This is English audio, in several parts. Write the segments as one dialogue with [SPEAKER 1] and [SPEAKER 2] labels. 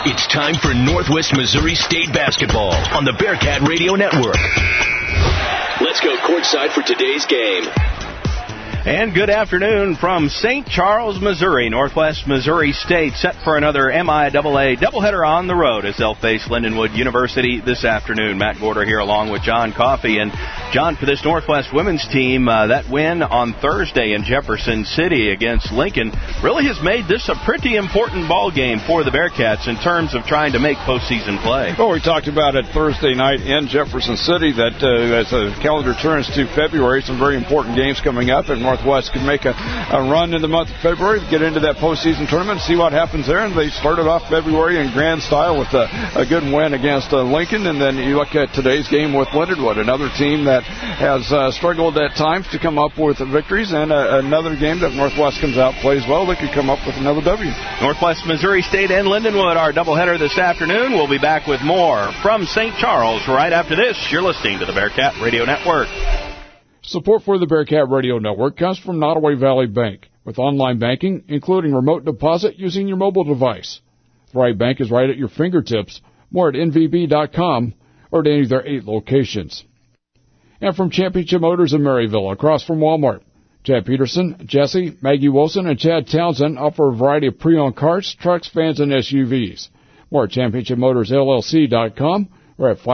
[SPEAKER 1] It's time for Northwest Missouri State basketball on the Bearcat Radio Network. Let's go courtside for today's game.
[SPEAKER 2] And good afternoon from St. Charles, Missouri. Northwest Missouri State set for another MIAA doubleheader on the road as they'll face Lindenwood University this afternoon. Matt Gorder here along with John Coffey. And John, for this Northwest women's team, that win on Thursday in Jefferson City against Lincoln really has made this a pretty important ball game for the Bearcats in terms of trying to make postseason play.
[SPEAKER 3] Well, we talked about it Thursday night in Jefferson City that as the calendar turns to February, some very important games coming up, and Northwest can make a run in the month of February, get into that postseason tournament, see what happens there. And they started off February in grand style with a good win against Lincoln. And then you look at today's game with Lindenwood, another team that has struggled at times to come up with victories, and another game that Northwest comes out, plays well, they could come up with another W.
[SPEAKER 2] Northwest Missouri State and Lindenwood, our doubleheader this afternoon. We'll be back with more from St. Charles right after this. You're listening to the Bearcat Radio Network.
[SPEAKER 3] Support for the Bearcat Radio Network comes from Nottoway Valley Bank, with online banking, including remote deposit using your mobile device. Thrive Bank is right at your fingertips. More at nvb.com or at any of their 8 locations. And from Championship Motors in Maryville, across from Walmart, Chad Peterson, Jesse, Maggie Wilson, and Chad Townsend offer a variety of pre-owned cars, trucks, vans, and SUVs. More at championshipmotorsllc.com or at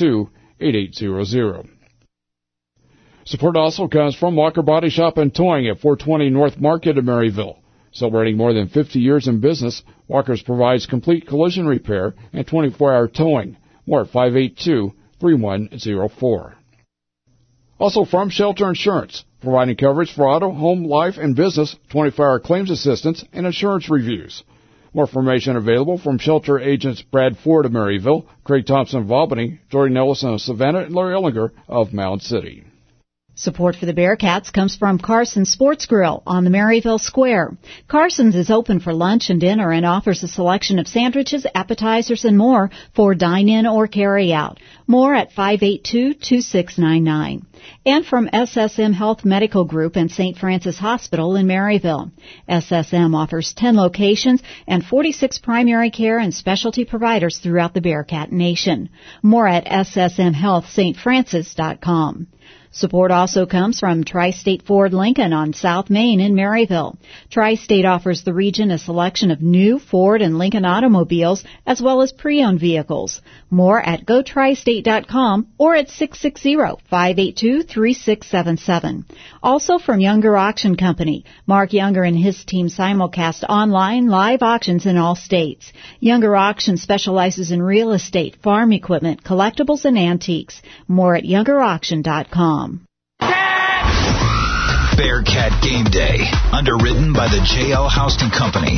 [SPEAKER 3] 582-8800. Support also comes from Walker Body Shop and Towing at 420 North Market in Maryville. Celebrating more than 50 years in business, Walker's provides complete collision repair and 24-hour towing. More at 582-3104. Also from Shelter Insurance, providing coverage for auto, home, life, and business, 24-hour claims assistance, and insurance reviews. More information available from Shelter agents Brad Ford of Maryville, Craig Thompson of Albany, Jordan Ellison of Savannah, and Larry Ellinger of Mound City.
[SPEAKER 4] Support for the Bearcats comes from Carson's Sports Grill on the Maryville Square. Carson's is open for lunch and dinner and offers a selection of sandwiches, appetizers, and more for dine-in or carry-out. More at 582-2699. And from SSM Health Medical Group and St. Francis Hospital in Maryville. SSM offers 10 locations and 46 primary care and specialty providers throughout the Bearcat Nation. More at ssmhealthstfrancis.com. Support also comes from Tri-State Ford Lincoln on South Main in Maryville. Tri-State offers the region a selection of new Ford and Lincoln automobiles as well as pre-owned vehicles. More at gotristate.com or at 660-582-3677. Also from Younger Auction Company, Mark Younger and his team simulcast online live auctions in all states. Younger Auction specializes in real estate, farm equipment, collectibles, and antiques. More at youngerauction.com.
[SPEAKER 5] Bearcat Game Day, underwritten by the J.L. Houston Company.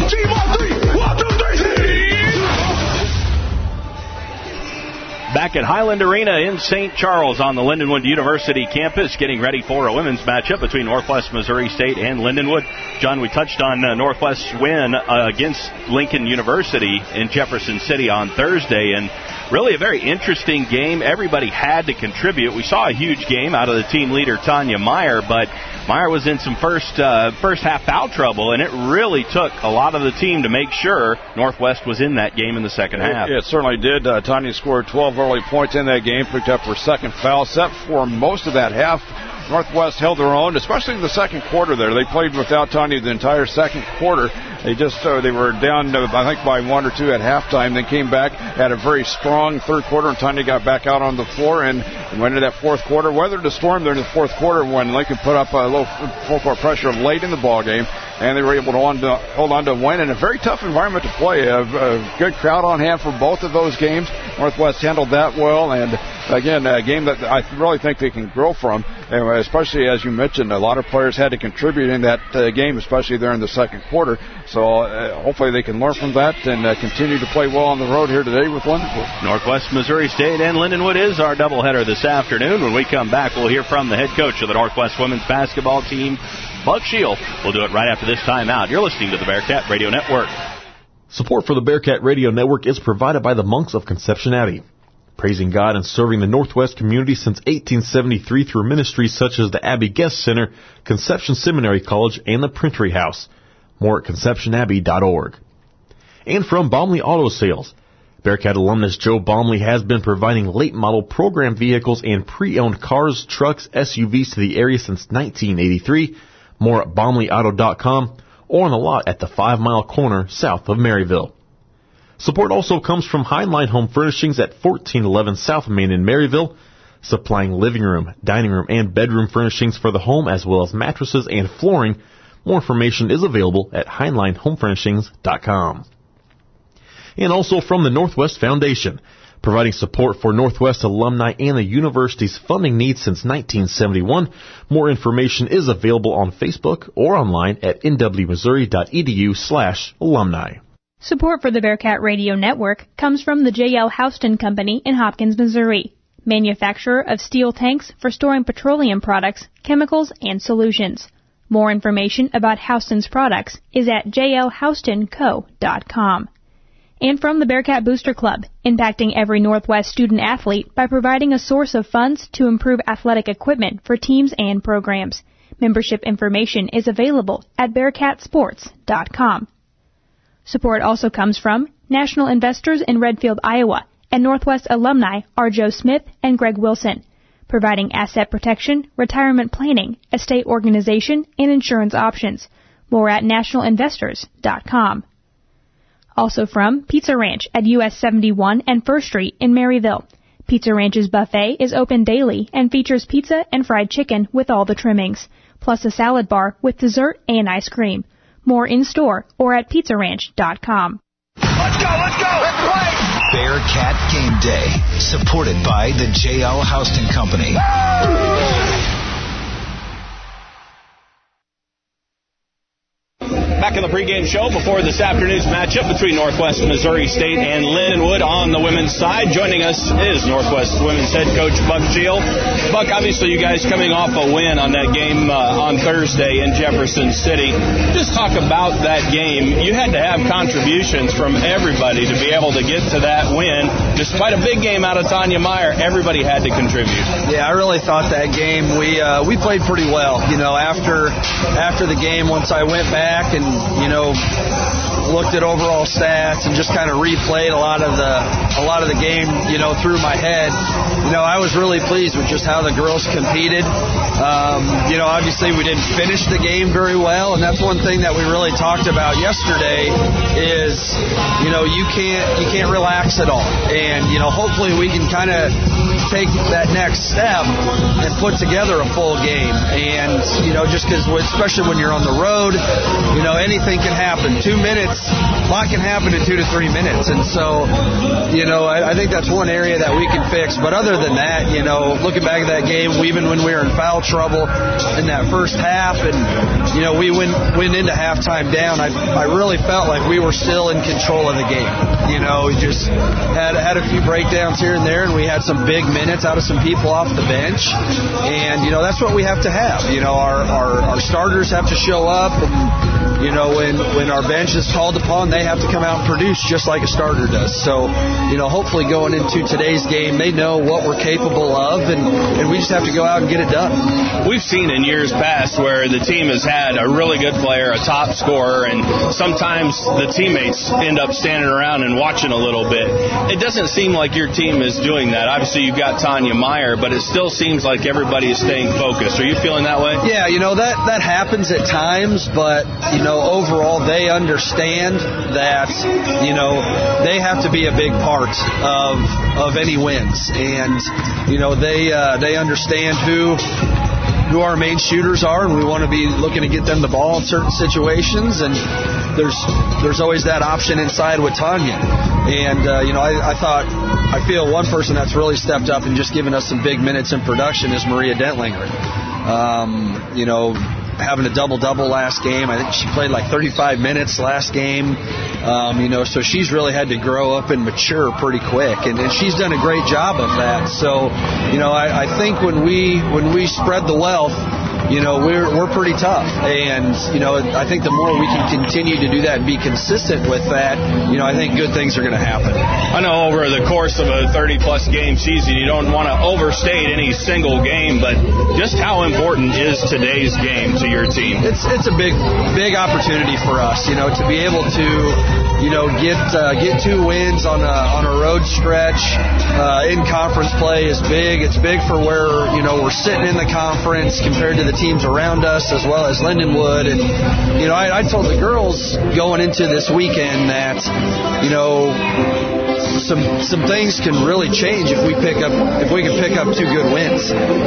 [SPEAKER 2] Back at Highland Arena in St. Charles on the Lindenwood University campus, getting ready for a women's matchup between Northwest Missouri State and Lindenwood. John, we touched on Northwest's win against Lincoln University in Jefferson City on Thursday, and really a very interesting game. Everybody had to contribute. We saw a huge game out of the team leader, Tanya Meyer, but Meyer was in some first half foul trouble, and it really took a lot of the team to make sure Northwest was in that game in the second half.
[SPEAKER 3] It certainly did. Tanya scored 12 early points in that game, picked up her second foul, set for most of that half. Northwest held their own, especially in the second quarter there. They played without Tanya the entire second quarter. They were down, I think, by 1 or 2 at halftime, then came back, had a very strong third quarter, and Tanya got back out on the floor and went into that fourth quarter. Weathered a storm there in the fourth quarter when Lincoln put up a low full-court pressure late in the ball game, and they were able to hold on to a win in a very tough environment to play. A good crowd on hand for both of those games. Northwest handled that well, and again, a game that I really think they can grow from, especially as you mentioned, a lot of players had to contribute in that game, especially there in the second quarter. So hopefully they can learn from that and continue to play well on the road here today with Lindenwood.
[SPEAKER 2] Northwest Missouri State and Lindenwood is our doubleheader this afternoon. When we come back, we'll hear from the head coach of the Northwest women's basketball team, Bug Shield. We'll do it right after this timeout. You're listening to the Bearcat Radio Network.
[SPEAKER 6] Support for the Bearcat Radio Network is provided by the Monks of Conception Abbey. Praising God and serving the Northwest community since 1873 through ministries such as the Abbey Guest Center, Conception Seminary College, and the Printery House. More at conceptionabbey.org. And from Baumley Auto Sales, Bearcat alumnus Joe Baumley has been providing late-model program vehicles and pre-owned cars, trucks, SUVs to the area since 1983. More at BaumleyAuto.com or on the lot at the 5 Mile Corner south of Maryville. Support also comes from Heinlein Home Furnishings at 1411 South Main in Maryville, supplying living room, dining room, and bedroom furnishings for the home as well as mattresses and flooring. More information is available at HeinleinHomeFurnishings.com. And also from the Northwest Foundation, providing support for Northwest alumni and the university's funding needs since 1971. More information is available on Facebook or online at nwmissouri.edu/alumni.
[SPEAKER 7] Support for the Bearcat Radio Network comes from the J.L. Houston Company in Hopkins, Missouri, manufacturer of steel tanks for storing petroleum products, chemicals, and solutions. More information about Houston's products is at jlhoustonco.com. And from the Bearcat Booster Club, impacting every Northwest student athlete by providing a source of funds to improve athletic equipment for teams and programs. Membership information is available at bearcatsports.com. Support also comes from National Investors in Redfield, Iowa, and Northwest alumni are Joe Smith and Greg Wilson, providing asset protection, retirement planning, estate organization, and insurance options. More at nationalinvestors.com. Also from Pizza Ranch at US 71 and 1st Street in Maryville. Pizza Ranch's buffet is open daily and features pizza and fried chicken with all the trimmings, plus a salad bar with dessert and ice cream. More in-store or at pizzaranch.com.
[SPEAKER 1] Let's go! Let's play!
[SPEAKER 5] Bearcat Game Day, supported by the J.L. Houston Company.
[SPEAKER 2] Back in the pregame show before this afternoon's matchup between Northwest Missouri State and Lindenwood on the women's side. Joining us is Northwest women's head coach Buck Shield. Buck, obviously you guys coming off a win on that game on Thursday in Jefferson City. Just talk about that game. You had to have contributions from everybody to be able to get to that win. Despite a big game out of Tanya Meyer, everybody had to contribute.
[SPEAKER 8] Yeah, I really thought that game we played pretty well. You know, after the game, once I went back and looked at overall stats and just kind of replayed a lot of the game, through my head. I was really pleased with just how the girls competed. Obviously we didn't finish the game very well, and that's one thing that we really talked about yesterday is, you can't relax at all. And, hopefully we can kind of take that next step and put together a full game. And, just because, especially when you're on the road, anything can happen. 2 minutes, a lot can happen in 2 to 3 minutes. And so, I think that's one area that we can fix. But other than that, looking back at that game, even when we were in foul trouble in that first half, and, we went into halftime down, I really felt like we were still in control of the game. We just had a few breakdowns here and there, and we had some big minutes out of some people off the bench. And, that's what we have to have. Our starters have to show up, and, when our bench is called upon, they have to come out and produce just like a starter does. So, hopefully going into today's game, they know what we're capable of, and we just have to go out and get it done.
[SPEAKER 2] We've seen in years past where the team has had a really good player, a top scorer, and sometimes the teammates end up standing around and watching a little bit. It doesn't seem like your team is doing that. Obviously, you've got Tanya Meyer, but it still seems like everybody is staying focused. Are you feeling that way?
[SPEAKER 8] Yeah, that happens at times, but, overall they understand that, they have to be a big part of any wins. And, they understand who our main shooters are, and we want to be looking to get them the ball in certain situations. And there's always that option inside with Tanya. And, I feel one person that's really stepped up and just given us some big minutes in production is Maria Dentlinger. Having a double-double last game. I think she played like 35 minutes last game. So she's really had to grow up and mature pretty quick, and she's done a great job of that. So, I think when we spread the wealth, we're pretty tough. And, I think the more we can continue to do that and be consistent with that, I think good things are going to happen.
[SPEAKER 2] I know over the course of a 30-plus game season, you don't want to overstate any single game, but just how important is today's game to your team?
[SPEAKER 8] It's a big opportunity for us, to be able to, get 2 wins on a road stretch in conference play is big. It's big for where, we're sitting in the conference compared to the teams around us as well as Lindenwood. And, I told the girls going into this weekend that, some things can really change if we can pick up 2 good wins.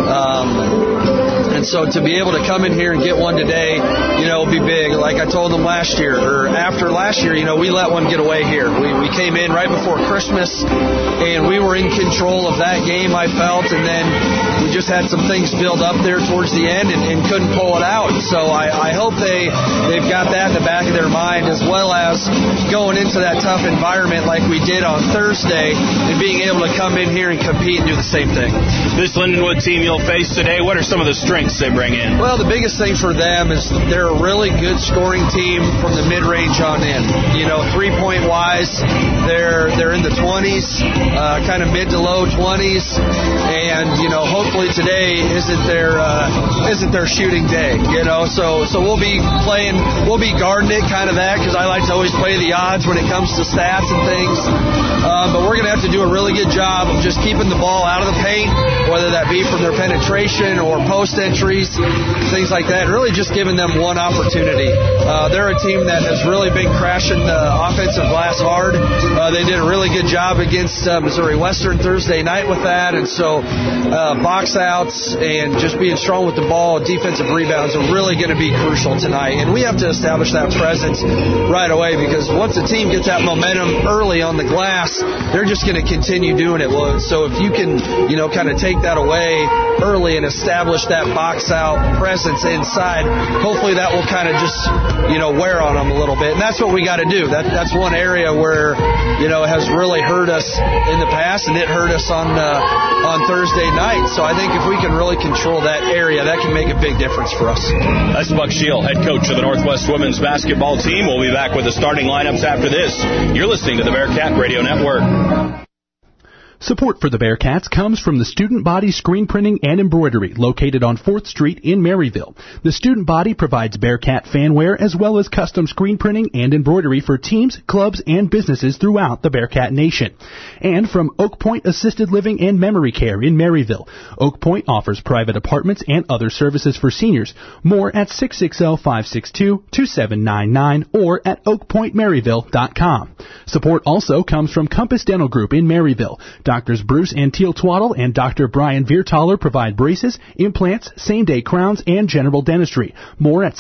[SPEAKER 8] And so to be able to come in here and get one today, will be big. Like I told them last year, or after last year, we let one get away here. We came in right before Christmas, and we were in control of that game, I felt, and then we just had some things build up there towards the end and couldn't pull it out. So I hope they've got that in the back of their mind, as well as going into that tough environment like we did on Thursday and being able to come in here and compete and do the same thing.
[SPEAKER 2] This Lindenwood team you'll face today, what are some of the strengths they bring in?
[SPEAKER 8] Well, the biggest thing for them is they're a really good scoring team from the mid-range on in. 3-point wise, they're in the 20s, kind of mid to low 20s, and hopefully today isn't their shooting day. So we'll be guarding it kind of that, because I like to always play the odds when it comes to stats and things. But we're going to have to do a really good job of just keeping the ball out of the paint, whether that be from their penetration or post entries, things like that. Really just giving them one opportunity. They're a team that has really been crashing the offensive glass hard. They did a really good job against Missouri Western Thursday night with that. And so box outs and just being strong with the ball, defensive rebounds are really going to be crucial tonight. And we have to establish that presence right away, because once a team gets that momentum early on the glass, they're just going to continue doing it. Well, so if you can, kind of take that away early and establish that box out presence inside, hopefully that will kind of just, wear on them a little bit. And that's what we got to do. That's one area where, has really hurt us in the past, and it hurt us on Thursday night. So I think if we can really control that area, that can make a big difference for us.
[SPEAKER 2] That's Buck Shield, head coach of the Northwest women's basketball team. We'll be back with the starting lineups after this. You're listening to the Bearcat Radio Network.
[SPEAKER 9] Support for the Bearcats comes from the Student Body Screen Printing and Embroidery, located on 4th Street in Maryville. The Student Body provides Bearcat fanwear as well as custom screen printing and embroidery for teams, clubs, and businesses throughout the Bearcat Nation. And from Oak Point Assisted Living and Memory Care in Maryville. Oak Point offers private apartments and other services for seniors. More at 660-562-2799 or at oakpointmaryville.com. Support also comes from Compass Dental Group in Maryville. Doctors Bruce and Teal Twaddle and Dr. Brian Viertaler provide braces, implants, same-day crowns, and general dentistry. More at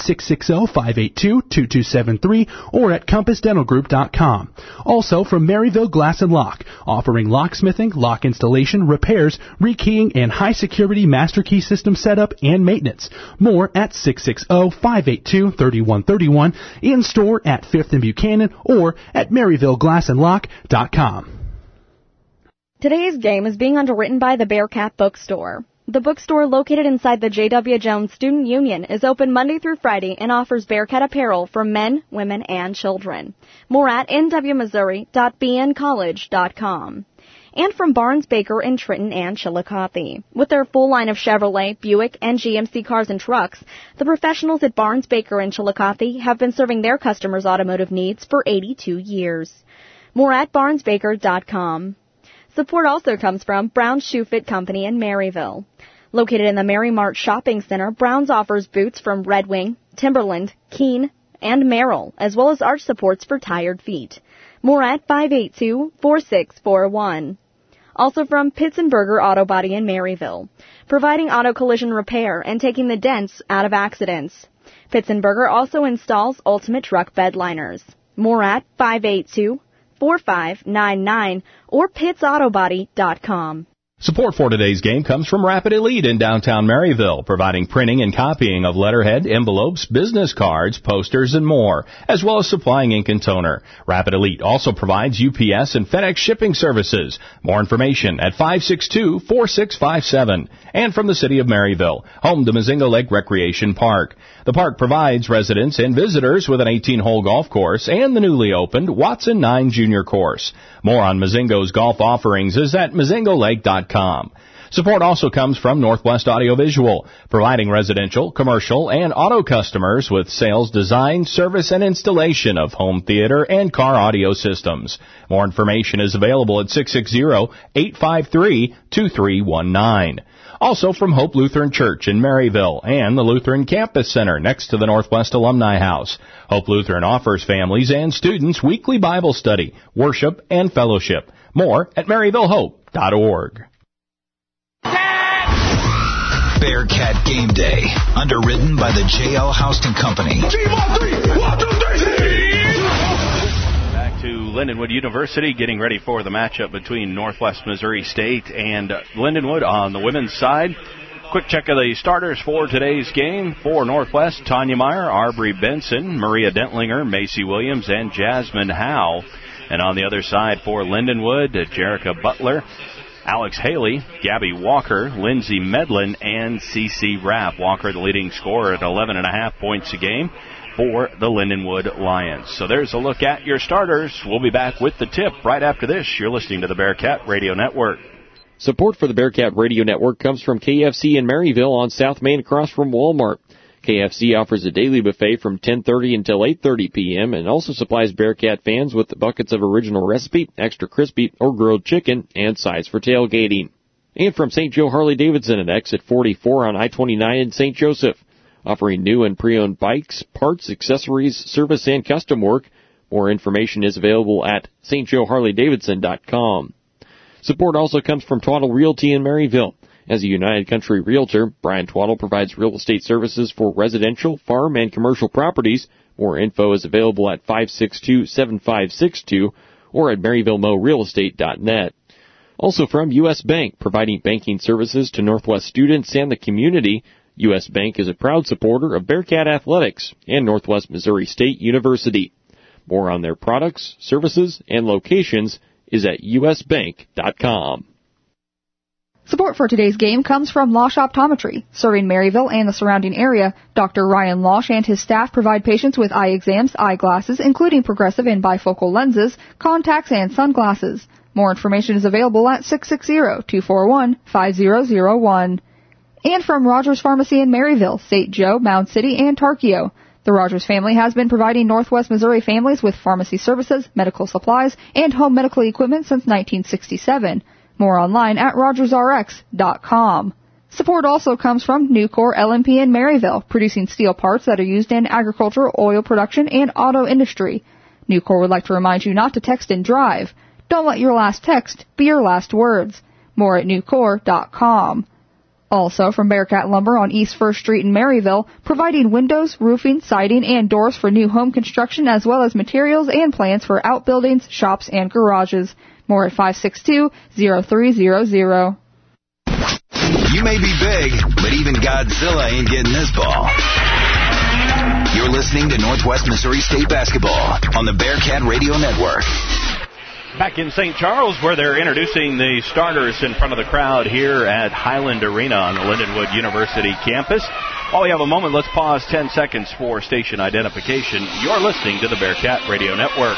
[SPEAKER 9] 660-582-2273 or at compassdentalgroup.com. Also from Maryville Glass and Lock, offering locksmithing, lock installation, repairs, rekeying, and high-security master key system setup and maintenance. More at 660-582-3131, in-store at 5th and Buchanan or at MaryvilleGlassandLock.com.
[SPEAKER 10] Today's game is being underwritten by the Bearcat Bookstore. The bookstore, located inside the J.W. Jones Student Union, is open Monday through Friday and offers Bearcat apparel for men, women, and children. More at nwmissouri.bncollege.com. And from Barnes Baker in Trenton and Chillicothe. With their full line of Chevrolet, Buick, and GMC cars and trucks, the professionals at Barnes Baker in Chillicothe have been serving their customers' automotive needs for 82 years. More at barnesbaker.com. Support also comes from Brown's Shoe Fit Company in Maryville. Located in the Mary Mart Shopping Center, Brown's offers boots from Red Wing, Timberland, Keen, and Merrill, as well as arch supports for tired feet. More at 582-4641. Also from Pitts & Berger Auto Body in Maryville, providing auto collision repair and taking the dents out of accidents. Pitts & Berger also installs ultimate truck bed liners. More at 582-4599 or pittsautobody.com.
[SPEAKER 2] Support for today's game comes from Rapid Elite in downtown Maryville, providing printing and copying of letterhead, envelopes, business cards, posters, and more, as well as supplying ink and toner. Rapid Elite also provides UPS and FedEx shipping services. More information at 562-4657. And from the city of Maryville, home to Mazingo Lake Recreation Park. The park provides residents and visitors with an 18-hole golf course and the newly opened Watson 9 Junior course. More on Mazingo's golf offerings is at mazingolake.com. Support also comes from Northwest Audiovisual, providing residential, commercial, and auto customers with sales, design, service, and installation of home theater and car audio systems. More information is available at 660-853-2319. Also from Hope Lutheran Church in Maryville and the Lutheran Campus Center next to the Northwest Alumni House. Hope Lutheran offers families and students weekly Bible study, worship, and fellowship. More at maryvillehope.org.
[SPEAKER 5] Bearcat Game Day, underwritten by the J.L. Houston Company.
[SPEAKER 2] Back to Lindenwood University, getting ready for the matchup between Northwest Missouri State and Lindenwood on the women's side. Quick check of the starters for today's game. For Northwest, Tanya Meyer, Arbery Benson, Maria Dentlinger, Macy Williams, and Jasmine Howe. And on the other side for Lindenwood, Jerica Butler, Alex Haley, Gabby Walker, Lindsay Medlin, and CeCe Rapp. Walker, the leading scorer at 11.5 points a game for the Lindenwood Lions. So there's a look at your starters. We'll be back with the tip right after this. You're listening to the Bearcat Radio Network.
[SPEAKER 11] Support for the Bearcat Radio Network comes from KFC in Maryville on South Main across from Walmart. KFC offers a daily buffet from 10:30 until 8:30 p.m. and also supplies Bearcat fans with buckets of original recipe, extra crispy, or grilled chicken, and sides for tailgating. And from St. Joe Harley-Davidson at exit 44 on I-29 in St. Joseph, offering new and pre-owned bikes, parts, accessories, service, and custom work. More information is available at stjoeharleydavidson.com. Support also comes from Twaddle Realty in Maryville. As a United Country Realtor, Brian Twaddle provides real estate services for residential, farm, and commercial properties. More info is available at 562-7562 or at maryvillemorealestate.net. Also from U.S. Bank, providing banking services to Northwest students and the community. U.S. Bank is a proud supporter of Bearcat Athletics and Northwest Missouri State University. More on their products, services, and locations is at usbank.com.
[SPEAKER 12] Support for today's game comes from Losh Optometry. Serving Maryville and the surrounding area, Dr. Ryan Losh and his staff provide patients with eye exams, eyeglasses, including progressive and bifocal lenses, contacts, and sunglasses. More information is available at 660-241-5001. And from Rogers Pharmacy in Maryville, St. Joe, Mound City, and Tarkio. The Rogers family has been providing Northwest Missouri families with pharmacy services, medical supplies, and home medical equipment since 1967. More online at rogersrx.com. Support also comes from Nucor LMP in Maryville, producing steel parts that are used in agriculture, oil production, and auto industry. Nucor would like to remind you not to text and drive. Don't let your last text be your last words. More at nucor.com. Also from Bearcat Lumber on East 1st Street in Maryville, providing windows, roofing, siding, and doors for new home construction, as well as materials and plans for outbuildings, shops, and garages. More at 562-0300.
[SPEAKER 5] You may be big, but even Godzilla ain't getting this ball. You're listening to Northwest Missouri State Basketball on the Bearcat Radio Network.
[SPEAKER 2] Back in St. Charles, where they're introducing the starters in front of the crowd here at Highland Arena on the Lindenwood University campus. While we have a moment, let's pause 10 seconds for station identification. You're listening to the Bearcat Radio Network.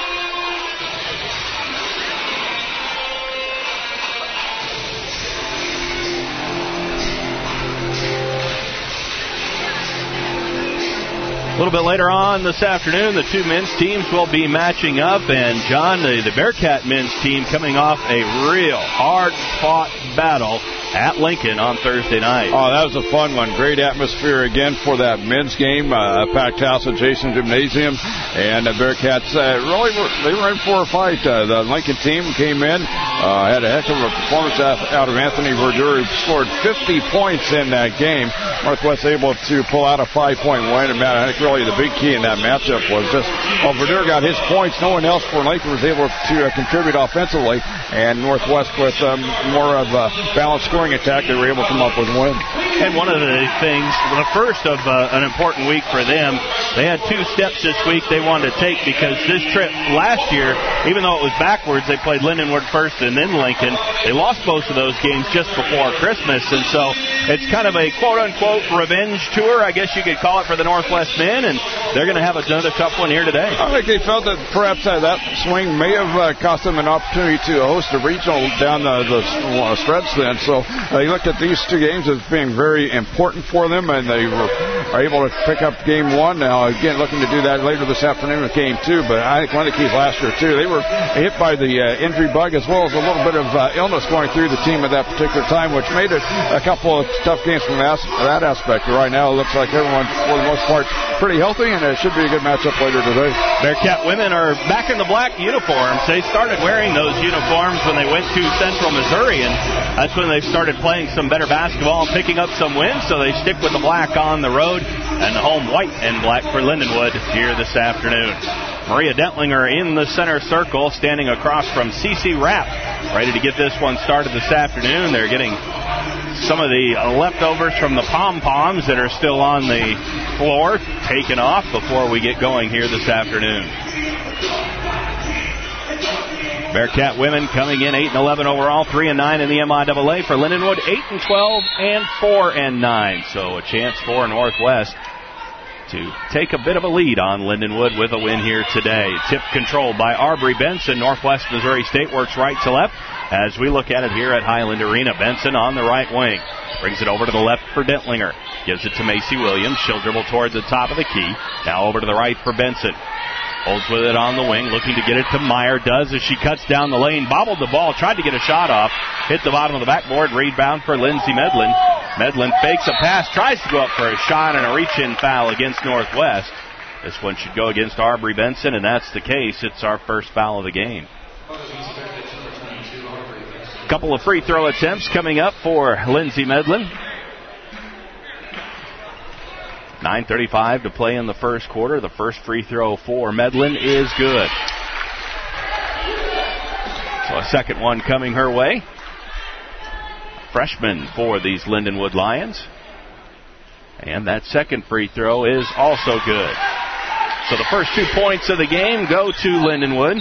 [SPEAKER 2] A little bit later on this afternoon, the two men's teams will be matching up, and John, the Bearcat men's team coming off a real hard-fought battle at Lincoln on Thursday night.
[SPEAKER 3] Oh, that was a fun one. Great atmosphere again for that men's game. Packed house at Jason Gymnasium, and the Bearcats they were in for a fight. The Lincoln team came in, had a heck of a performance out of Anthony Verdure, who scored 50 points in that game. Northwest able to pull out a 5-point win. And, Matt, I think really the big key in that matchup was just while Verdure got his points, no one else for Lincoln was able to contribute offensively. And Northwest with more of a balanced scoring attack, they were able to come up with a win.
[SPEAKER 2] And one of the things, the first of an important week for them, they had 2 steps this week they wanted to take because this trip last year, even though it was backwards, they played Lindenwood first and then Lincoln. They lost both of those games just before Christmas, and so it's kind of a quote-unquote revenge tour, I guess you could call it, for the Northwest men, and they're going to have another tough one here today.
[SPEAKER 3] I think they felt that perhaps that swing may have cost them an opportunity to host a regional down the stretch then, so they looked at these 2 games as being very important for them, and they are able to pick up game 1 now. Again, looking to do that later this afternoon with game 2, but I think one of the keys last year, too, they were hit by the injury bug as well as a little bit of illness going through the team at that particular time, which made it a couple of tough games from that aspect. But right now, it looks like everyone, for the most part, pretty healthy, and it should be a good matchup later today.
[SPEAKER 2] Bearcat women are back in the black uniforms. They started wearing those uniforms when they went to Central Missouri, and that's when they started playing some better basketball and picking up some wins, so they stick with the black on the road and the home white and black for Lindenwood here this afternoon. Maria Dentlinger in the center circle, standing across from Cece Rapp, ready to get this one started this afternoon. They're getting some of the leftovers from the pom-poms that are still on the floor taken off before we get going here this afternoon. Bearcat women coming in 8-11 overall, 3-9 in the MIAA. For Lindenwood, 8-12 and 4-9. So a chance for Northwest to take a bit of a lead on Lindenwood with a win here today. Tip controlled by Arbery Benson. Northwest Missouri State works right to left as we look at it here at Highland Arena. Benson on the right wing. Brings it over to the left for Dentlinger. Gives it to Macy Williams. She'll dribble towards the top of the key. Now over to the right for Benson. Holds with it on the wing, looking to get it to Meyer. Does as she cuts down the lane. Bobbled the ball, tried to get a shot off. Hit the bottom of the backboard. Rebound for Lindsey Medlin. Medlin fakes a pass, tries to go up for a shot, and a reach-in foul against Northwest. This one should go against Arbery Benson, and that's the case. It's our first foul of the game. Couple of free throw attempts coming up for Lindsey Medlin. 9:35 to play in the first quarter. The first free throw for Medlin is good. So a second one coming her way. Freshman for these Lindenwood Lions. And that second free throw is also good. So the first 2 points of the game go to Lindenwood.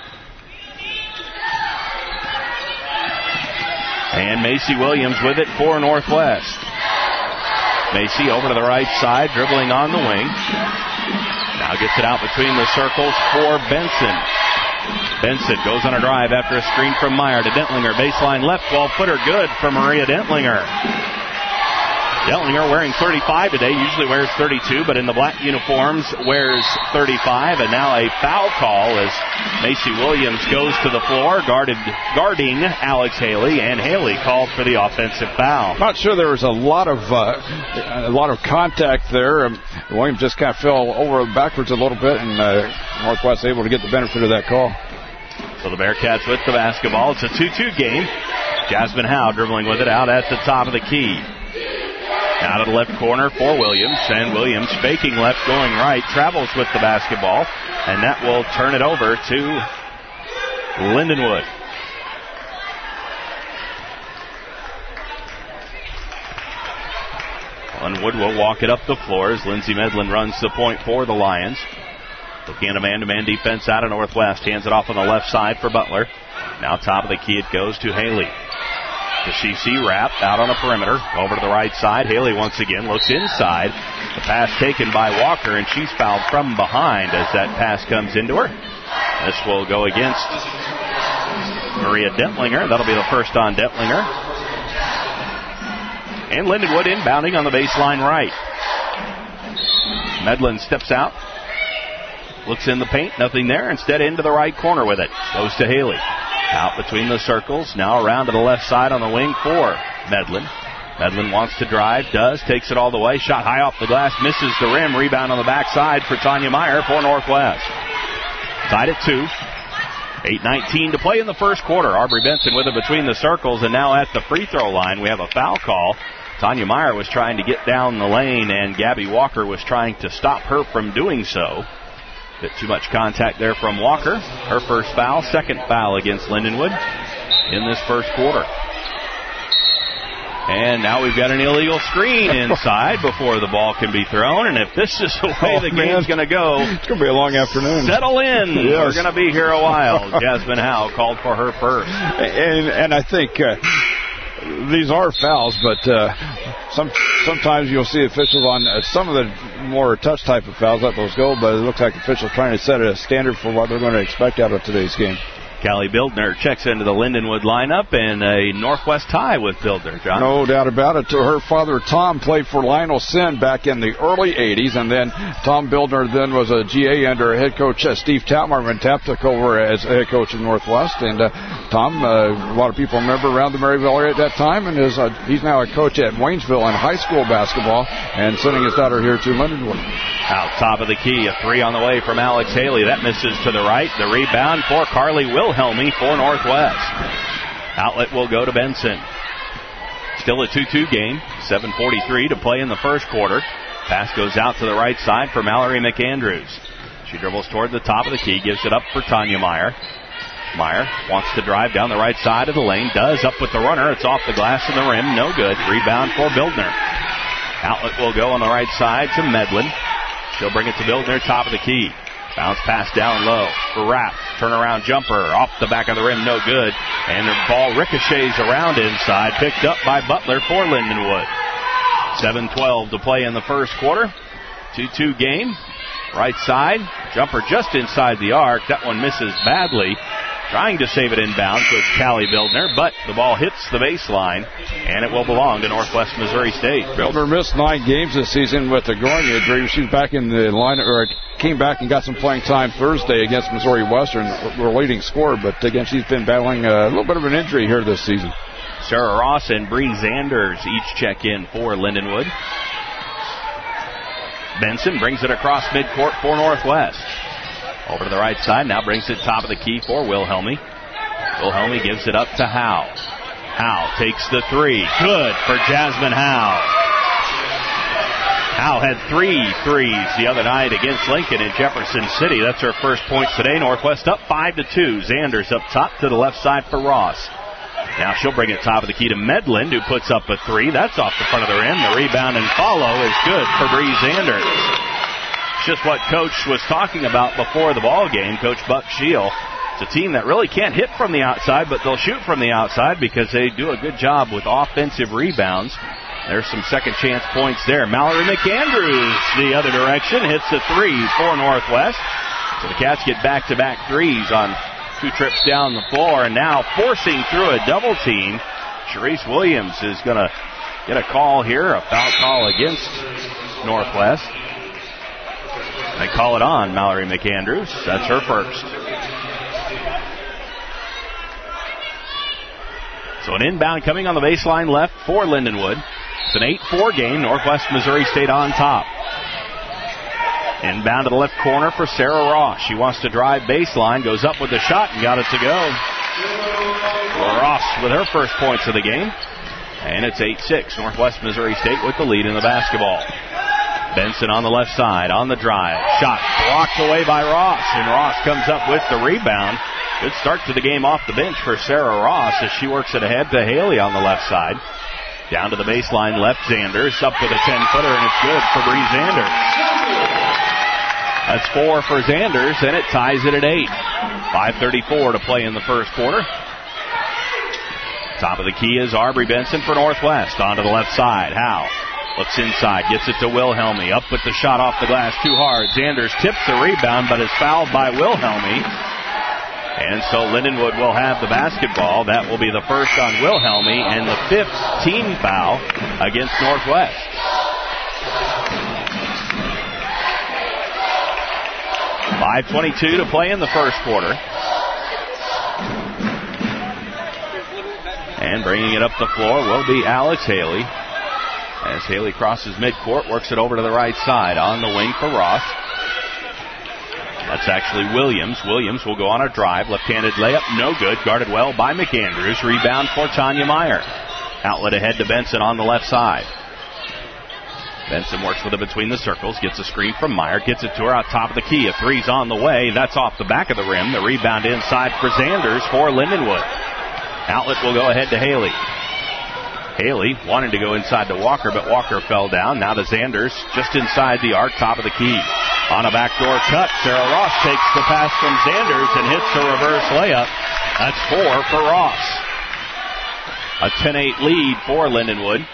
[SPEAKER 2] And Macy Williams with it for Northwest. Macy over to the right side, dribbling on the wing. Now gets it out between the circles for Benson. Benson goes on a drive after a screen from Meyer to Dentlinger. Baseline left, 12-footer good for Maria Dentlinger. Dentlinger wearing 35 today, usually wears 32, but in the black uniforms wears 35. And now a foul call as Macy Williams goes to the floor, guarding Alex Haley, and Haley called for the offensive foul.
[SPEAKER 3] Not sure there was a lot of contact there. Williams just kind of fell over backwards a little bit, and Northwest able to get the benefit of that call.
[SPEAKER 2] So the Bearcats with the basketball. It's a 2-2 game. Jasmine Howe dribbling with it out at the top of the key. Out of the left corner for Williams, and Williams faking left, going right, travels with the basketball, and that will turn it over to Lindenwood. Lindenwood will walk it up the floor as Lindsey Medlin runs the point for the Lions. Looking at a man-to-man defense out of Northwest, hands it off on the left side for Butler. Now top of the key, it goes to Haley. The CC wrap out on the perimeter. Over to the right side. Haley once again looks inside. The pass taken by Walker, and she's fouled from behind as that pass comes into her. This will go against Maria Dentlinger. That'll be the first on Dentlinger. And Lindenwood inbounding on the baseline right. Medlin steps out. Looks in the paint. Nothing there. Instead into the right corner with it. Goes to Haley. Out between the circles, now around to the left side on the wing for Medlin. Medlin wants to drive, does, takes it all the way. Shot high off the glass, misses the rim. Rebound on the backside for Tanya Meyer for Northwest. Tied at 2. 8:19 to play in the first quarter. Arbery Benson with it between the circles, and now at the free throw line we have a foul call Tanya Meyer was trying to get down the lane, and Gabby Walker was trying to stop her from doing so. Bit too much contact there from Walker. Her first foul, second foul against Lindenwood in this first quarter. And now we've got an illegal screen inside before the ball can be thrown. And if this is the way the game's going to go,
[SPEAKER 3] it's going to be a long afternoon.
[SPEAKER 2] Settle in.
[SPEAKER 3] Yes.
[SPEAKER 2] We're going to be here a while. Jasmine Howe called for her first.
[SPEAKER 3] And I think these are fouls, but sometimes you'll see officials on some of the more touch type of fouls let those go, but it looks like officials trying to set a standard for what they're going to expect out of today's game.
[SPEAKER 2] Callie Bildner checks into the Lindenwood lineup, and a Northwest tie with Bildner, John.
[SPEAKER 3] No doubt about it. Her father, Tom, played for Lionel Sin back in the early 80s, and then Tom Bildner then was a GA under head coach Steve Tapmar when Tap took over as head coach of Northwest. And Tom, a lot of people remember around the Maryville area at that time, and he's now a coach at Waynesville in high school basketball and sending his daughter here to Lindenwood.
[SPEAKER 2] Out top of the key, a three on the way from Alex Haley. That misses to the right. The rebound for Carly Wilhelmy for Northwest. Outlet will go to Benson. Still a 2-2 game. 7:43 to play in the first quarter. Pass goes out to the right side for Mallory McAndrews. She dribbles toward the top of the key, gives it up for Tanya Meyer. Meyer wants to drive down the right side of the lane. Does, up with the runner. It's off the glass of the rim. No good. Rebound for Bildner. Outlet will go on the right side to Medlin. She'll bring it to Bildner, top of the key. Bounce pass down low for Rapp. Turnaround jumper off the back of the rim, no good. And the ball ricochets around inside, picked up by Butler for Lindenwood. 7:12 to play in the first quarter. 2-2 game. Right side, jumper just inside the arc. That one misses badly. Trying to save it inbounds was Callie Bildner, but the ball hits the baseline, and it will belong to Northwest Missouri State.
[SPEAKER 3] Bildner missed 9 games this season with a groin injury. She's back in the line, or came back and got some playing time Thursday against Missouri Western, her leading scorer. But again, she's been battling a little bit of an injury here this season.
[SPEAKER 2] Sarah Ross and Bree Zanders each check in for Lindenwood. Benson brings it across midcourt for Northwest. Over to the right side, now brings it top of the key for Wilhelmy. Wilhelmy gives it up to Howe. Howe takes the three. Good for Jasmine Howe. Howe had 3 threes the other night against Lincoln in Jefferson City. That's her first points today. Northwest up 5-2. Zanders up top to the left side for Ross. Now she'll bring it top of the key to Medlin, who puts up a 3. That's off the front of the rim. The rebound and follow is good for Bree Zanders. Just what Coach was talking about before the ball game, Coach Buck Scheel. It's a team that really can't hit from the outside, but they'll shoot from the outside because they do a good job with offensive rebounds. There's some second chance points there. Mallory McAndrews the other direction, hits a 3 for Northwest. So the Cats get back-to-back threes on 2 trips down the floor, and now forcing through a double team. Sharice Williams is going to get a call here, a foul call against Northwest. They call it on Mallory McAndrews. That's her first. So an inbound coming on the baseline left for Lindenwood. It's an 8-4 game. Northwest Missouri State on top. Inbound to the left corner for Sarah Ross. She wants to drive baseline. Goes up with the shot and got it to go. Ross with her first points of the game. And it's 8-6. Northwest Missouri State with the lead in the basketball. Benson on the left side, on the drive. Shot blocked away by Ross, and Ross comes up with the rebound. Good start to the game off the bench for Sarah Ross as she works it ahead to Haley on the left side. Down to the baseline left, Zanders up with a 10-footer, and it's good for Bree Zanders. That's 4 for Zanders, and it ties it at 8. 5:34 to play in the first quarter. Top of the key is Aubrey Benson for Northwest. On to the left side, Howe. Looks inside, gets it to Wilhelmy. Up with the shot off the glass, too hard. Zanders tips the rebound, but is fouled by Wilhelmy. And so Lindenwood will have the basketball. That will be the first on Wilhelmy and the 5th team foul against Northwest. .5:22 to play in the first quarter. And bringing it up the floor will be Alex Haley. As Haley crosses midcourt, works it over to the right side. On the wing for Ross. That's actually Williams. Williams will go on a drive. Left-handed layup, no good. Guarded well by McAndrews. Rebound for Tanya Meyer. Outlet ahead to Benson on the left side. Benson works with it between the circles, gets a screen from Meyer, gets it to her out top of the key. A three's on the way. That's off the back of the rim. The rebound inside for Zanders for Lindenwood. Outlet will go ahead to Haley. Haley wanted to go inside to Walker, but Walker fell down. Now to Zanders, just inside the arc, top of the key. On a backdoor cut, Sarah Ross takes the pass from Zanders and hits a reverse layup. That's 4 for Ross. A 10-8 lead for Lindenwood.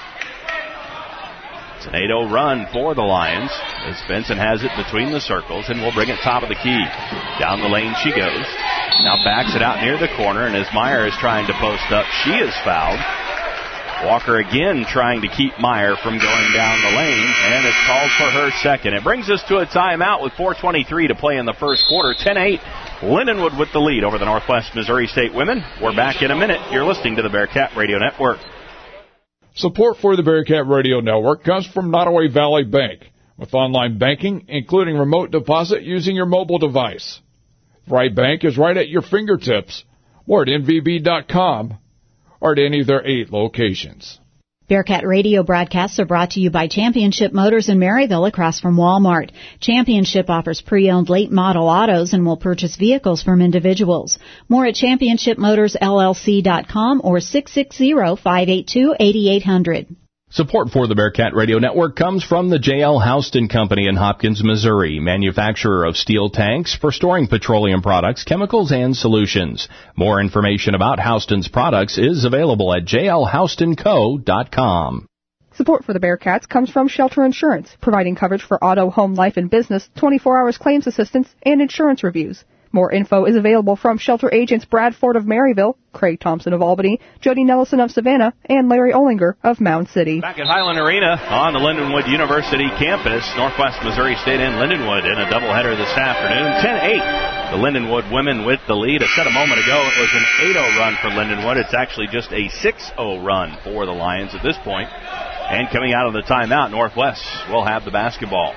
[SPEAKER 2] It's an 8-0 run for the Lions as Benson has it between the circles and will bring it top of the key. Down the lane she goes. Now backs it out near the corner, and as Meyer is trying to post up, she is fouled. Walker again trying to keep Meyer from going down the lane, and it's called for her second. It brings us to a timeout with 4:23 to play in the first quarter. 10-8, Lindenwood with the lead over the Northwest Missouri State women. We're back in a minute. You're listening to the Bearcat Radio Network.
[SPEAKER 3] Support for the Bearcat Radio Network comes from Nottoway Valley Bank, with online banking, including remote deposit using your mobile device. Right Bank is right at your fingertips, or at nvb.com, or at any of their 8 locations.
[SPEAKER 4] Bearcat Radio broadcasts are brought to you by Championship Motors in Maryville across from Walmart. Championship offers pre-owned late model autos and will purchase vehicles from individuals. More at championshipmotorsllc.com or 660-582-8800.
[SPEAKER 13] Support for the Bearcat Radio Network comes from the J.L. Houston Company in Hopkins, Missouri, manufacturer of steel tanks for storing petroleum products, chemicals, and solutions. More information about Houston's products is available at jlhoustonco.com.
[SPEAKER 12] Support for the Bearcats comes from Shelter Insurance, providing coverage for auto, home, life, and business, 24 hours claims assistance, and insurance reviews. More info is available from shelter agents Brad Ford of Maryville, Craig Thompson of Albany, Jody Nellison of Savannah, and Larry Olinger of Mound City.
[SPEAKER 2] Back at Highland Arena on the Lindenwood University campus, Northwest Missouri State and Lindenwood in a doubleheader this afternoon. 10-8, the Lindenwood women with the lead. I said a moment ago it was an 8-0 run for Lindenwood. It's actually just a 6-0 run for the Lions at this point. And coming out of the timeout, Northwest will have the basketball.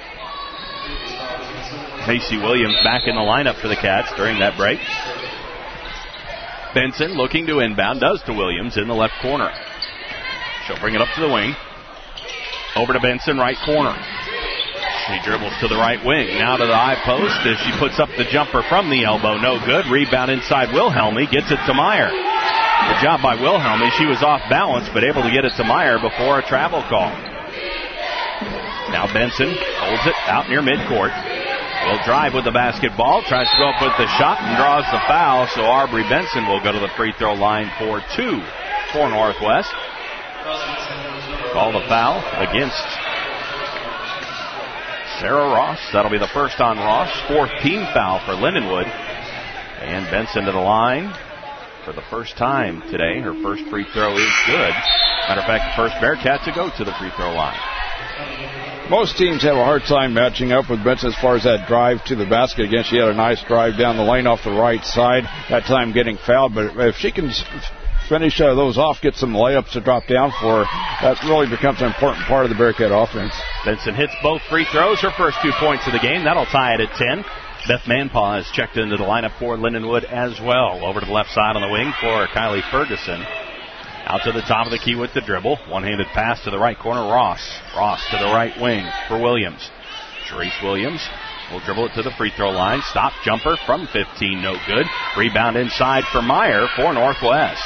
[SPEAKER 2] Macy Williams back in the lineup for the Cats during that break. Benson looking to inbound, does to Williams in the left corner. She'll bring it up to the wing. Over to Benson, right corner. She dribbles to the right wing. Now to the high post as she puts up the jumper from the elbow. No good. Rebound inside Wilhelmy. Gets it to Meyer. Good job by Wilhelmy. She was off balance, but able to get it to Meyer before a travel call. Now Benson holds it out near midcourt. Will drive with the basketball, tries to go up with the shot and draws the foul, so Aubrey Benson will go to the free throw line for 2 for Northwest. Call the foul against Sarah Ross. That'll be the first on Ross, 4th team foul for Lindenwood. And Benson to the line for the first time today. Her first free throw is good. Matter of fact, the first Bearcat to go to the free throw line.
[SPEAKER 3] Most teams have a hard time matching up with Benson as far as that drive to the basket. Again, she had a nice drive down the lane off the right side, that time getting fouled. But if she can finish those off, get some layups to drop down for her, that really becomes an important part of the Bearcat offense.
[SPEAKER 2] Benson hits both free throws, her first 2 points of the game. That'll tie it at 10. Beth Manpaw has checked into the lineup for Lindenwood as well. Over to the left side on the wing for Kylie Ferguson. Out to the top of the key with the dribble. One-handed pass to the right corner, Ross. Ross to the right wing for Williams. Sharice Williams will dribble it to the free throw line. Stop jumper from 15, no good. Rebound inside for Meyer for Northwest.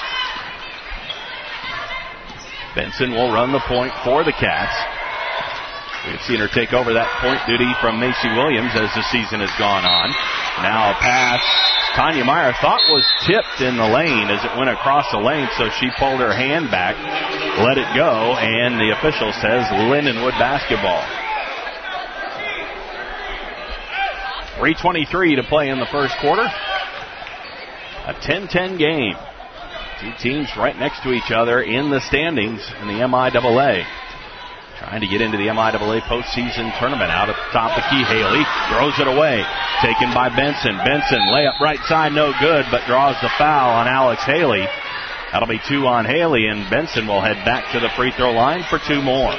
[SPEAKER 2] Benson will run the point for the Cats. We've seen her take over that point duty from Macy Williams as the season has gone on. Now a pass Tanya Meyer thought was tipped in the lane as it went across the lane, so she pulled her hand back, let it go, and the official says Lindenwood basketball. 3:23 to play in the first quarter. A 10-10 game. 2 teams right next to each other in the standings in the MIAA. Trying to get into the MIAA postseason tournament. Out at the top of the key, Haley throws it away. Taken by Benson. Benson, layup right side, no good, but draws the foul on Alex Haley. That'll be 2 on Haley, and Benson will head back to the free throw line for 2 more.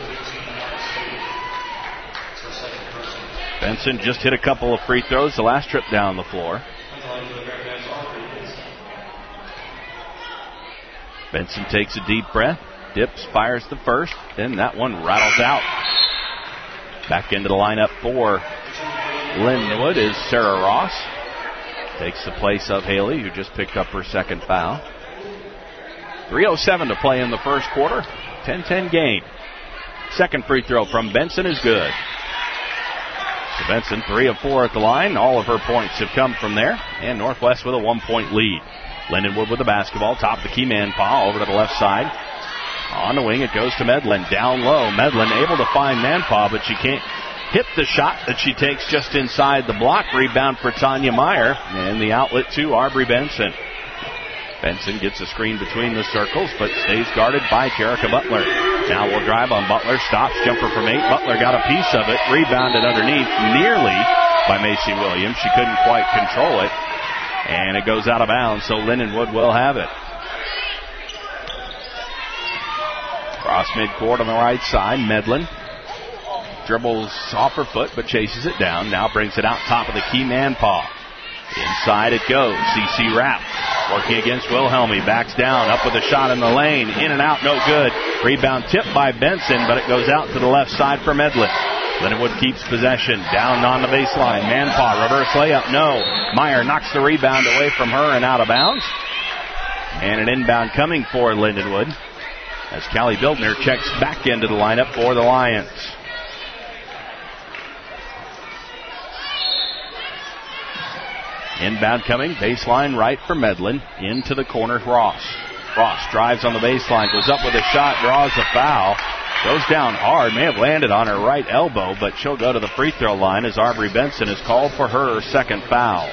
[SPEAKER 2] Benson just hit a couple of free throws the last trip down the floor. Benson takes a deep breath, dips, fires the first, then that one rattles out. Back into the lineup for Lindenwood is Sarah Ross. Takes the place of Haley, who just picked up her second foul. 3:07 to play in the first quarter. 10-10 game. Second free throw from Benson is good. So Benson, 3 of 4 at the line. All of her points have come from there. And Northwest with a 1-point lead. Lindenwood with the basketball. Top of the key man, Paul, over to the left side. On the wing, it goes to Medlin. Down low. Medlin able to find Manpaw, but she can't hit the shot that she takes just inside the block. Rebound for Tanya Meyer. And the outlet to Arbery Benson. Benson gets a screen between the circles, but stays guarded by Jerica Butler. Now will drive on Butler. Stops. Jumper from 8. Butler got a piece of it. Rebounded underneath nearly by Macy Williams. She couldn't quite control it. And it goes out of bounds, so Lindenwood will have it. Cross midcourt on the right side. Medlin dribbles off her foot, but chases it down. Now brings it out top of the key man paw. Inside it goes. CC Rapp working against Wilhelmy. Backs down, up with a shot in the lane. In and out, no good. Rebound tipped by Benson, but it goes out to the left side for Medlin. Lindenwood keeps possession. Down on the baseline. Manpaw, reverse layup, no. Meyer knocks the rebound away from her and out of bounds. And an inbound coming for Lindenwood as Callie Bildner checks back into the lineup for the Lions. Inbound coming, baseline right for Medlin. Into the corner, Ross. Ross drives on the baseline, goes up with a shot, draws a foul. Goes down hard, may have landed on her right elbow, but she'll go to the free throw line as Arbery Benson is called for her second foul.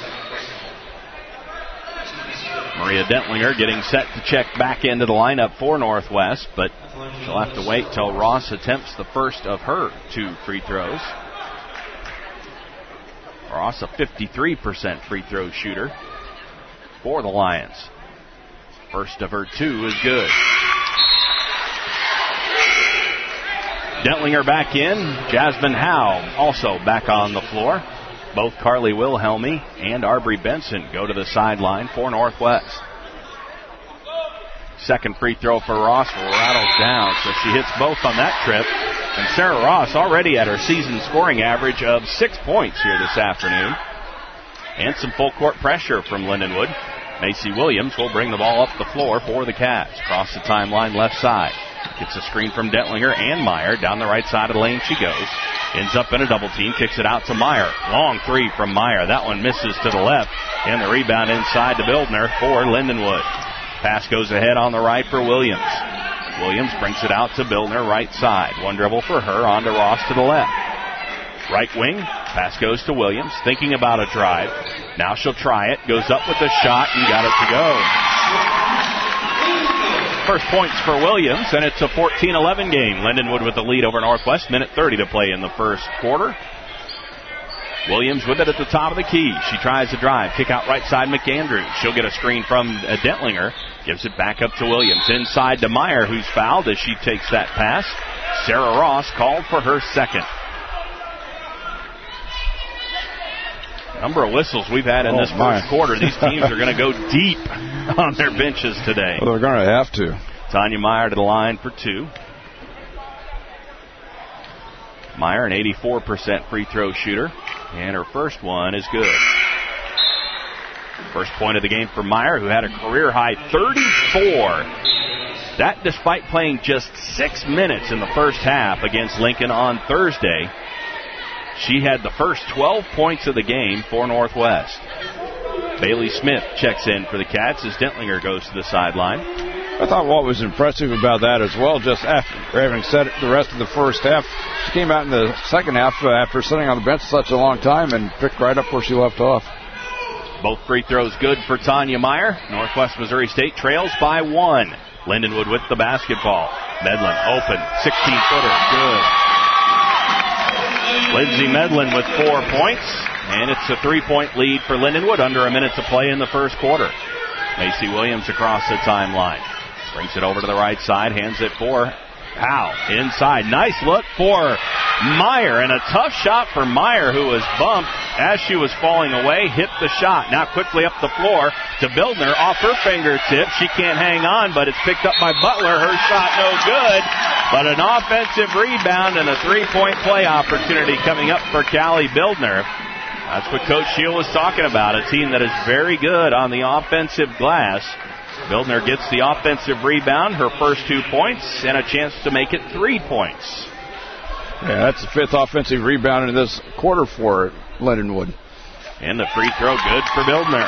[SPEAKER 2] Maria Dentlinger getting set to check back into the lineup for Northwest, but she'll have to wait till Ross attempts the first of her 2 free throws. Ross, a 53% free throw shooter for the Lions. First of her 2 is good. Dentlinger back in. Jasmine Howe also back on the floor. Both Carly Wilhelmy and Arbery Benson go to the sideline for Northwest. Second free throw for Ross rattles down, so she hits both on that trip. And Sarah Ross already at her season scoring average of 6 points here this afternoon. And some full court pressure from Lindenwood. Macy Williams will bring the ball up the floor for the Cats. Across the timeline left side. Gets a screen from Dentlinger and Meyer. Down the right side of the lane she goes. Ends up in a double team. Kicks it out to Meyer. Long 3 from Meyer. That one misses to the left. And the rebound inside to Bildner for Lindenwood. Pass goes ahead on the right for Williams. Williams brings it out to Bildner right side. One dribble for her. On to Ross to the left. Right wing. Pass goes to Williams. Thinking about a drive. Now she'll try it. Goes up with a shot and got it to go. First points for Williams, and it's a 14-11 game. Lindenwood with the lead over Northwest. Minute 30 to play in the first quarter. Williams with it at the top of the key. She tries to drive. Kick out right side McAndrews. She'll get a screen from Dentlinger. Gives it back up to Williams. Inside to Meyer, who's fouled as she takes that pass. Sarah Ross called for her second. Number of whistles we've had in this first quarter. These teams are going to go deep on their benches today.
[SPEAKER 3] Well, they're going to have to.
[SPEAKER 2] Tanya Meyer to the line for 2. Meyer, an 84% free throw shooter, and her first one is good. First point of the game for Meyer, who had a career-high 34. That despite playing just 6 minutes in the first half against Lincoln on Thursday. She had the first 12 points of the game for Northwest. Bailey Smith checks in for the Cats as Dentlinger goes to the sideline.
[SPEAKER 3] I thought what was impressive about that as well, just after having said it the rest of the first half, she came out in the second half after sitting on the bench such a long time and picked right up where she left off.
[SPEAKER 2] Both free throws good for Tanya Meyer. Northwest Missouri State trails by 1. Lindenwood with the basketball. Medlin open, 16-footer, good. Lindsay Medlin with 4 points, and it's a 3-point lead for Lindenwood. Under a minute to play in the first quarter. Macy Williams across the timeline. Brings it over to the right side, hands it for Howe. Inside, nice look for Meyer, and a tough shot for Meyer, who was bumped as she was falling away, hit the shot. Now quickly up the floor to Bildner off her fingertips. She can't hang on, but it's picked up by Butler. Her shot no good, but an offensive rebound and a three-point play opportunity coming up for Callie Bildner. That's what Coach Shield was talking about, a team that is very good on the offensive glass. Bildner gets the offensive rebound, her first 2 points, and a chance to make it 3 points.
[SPEAKER 3] Yeah, that's the fifth offensive rebound in this quarter for Lindenwood.
[SPEAKER 2] And the free throw good for Bildner.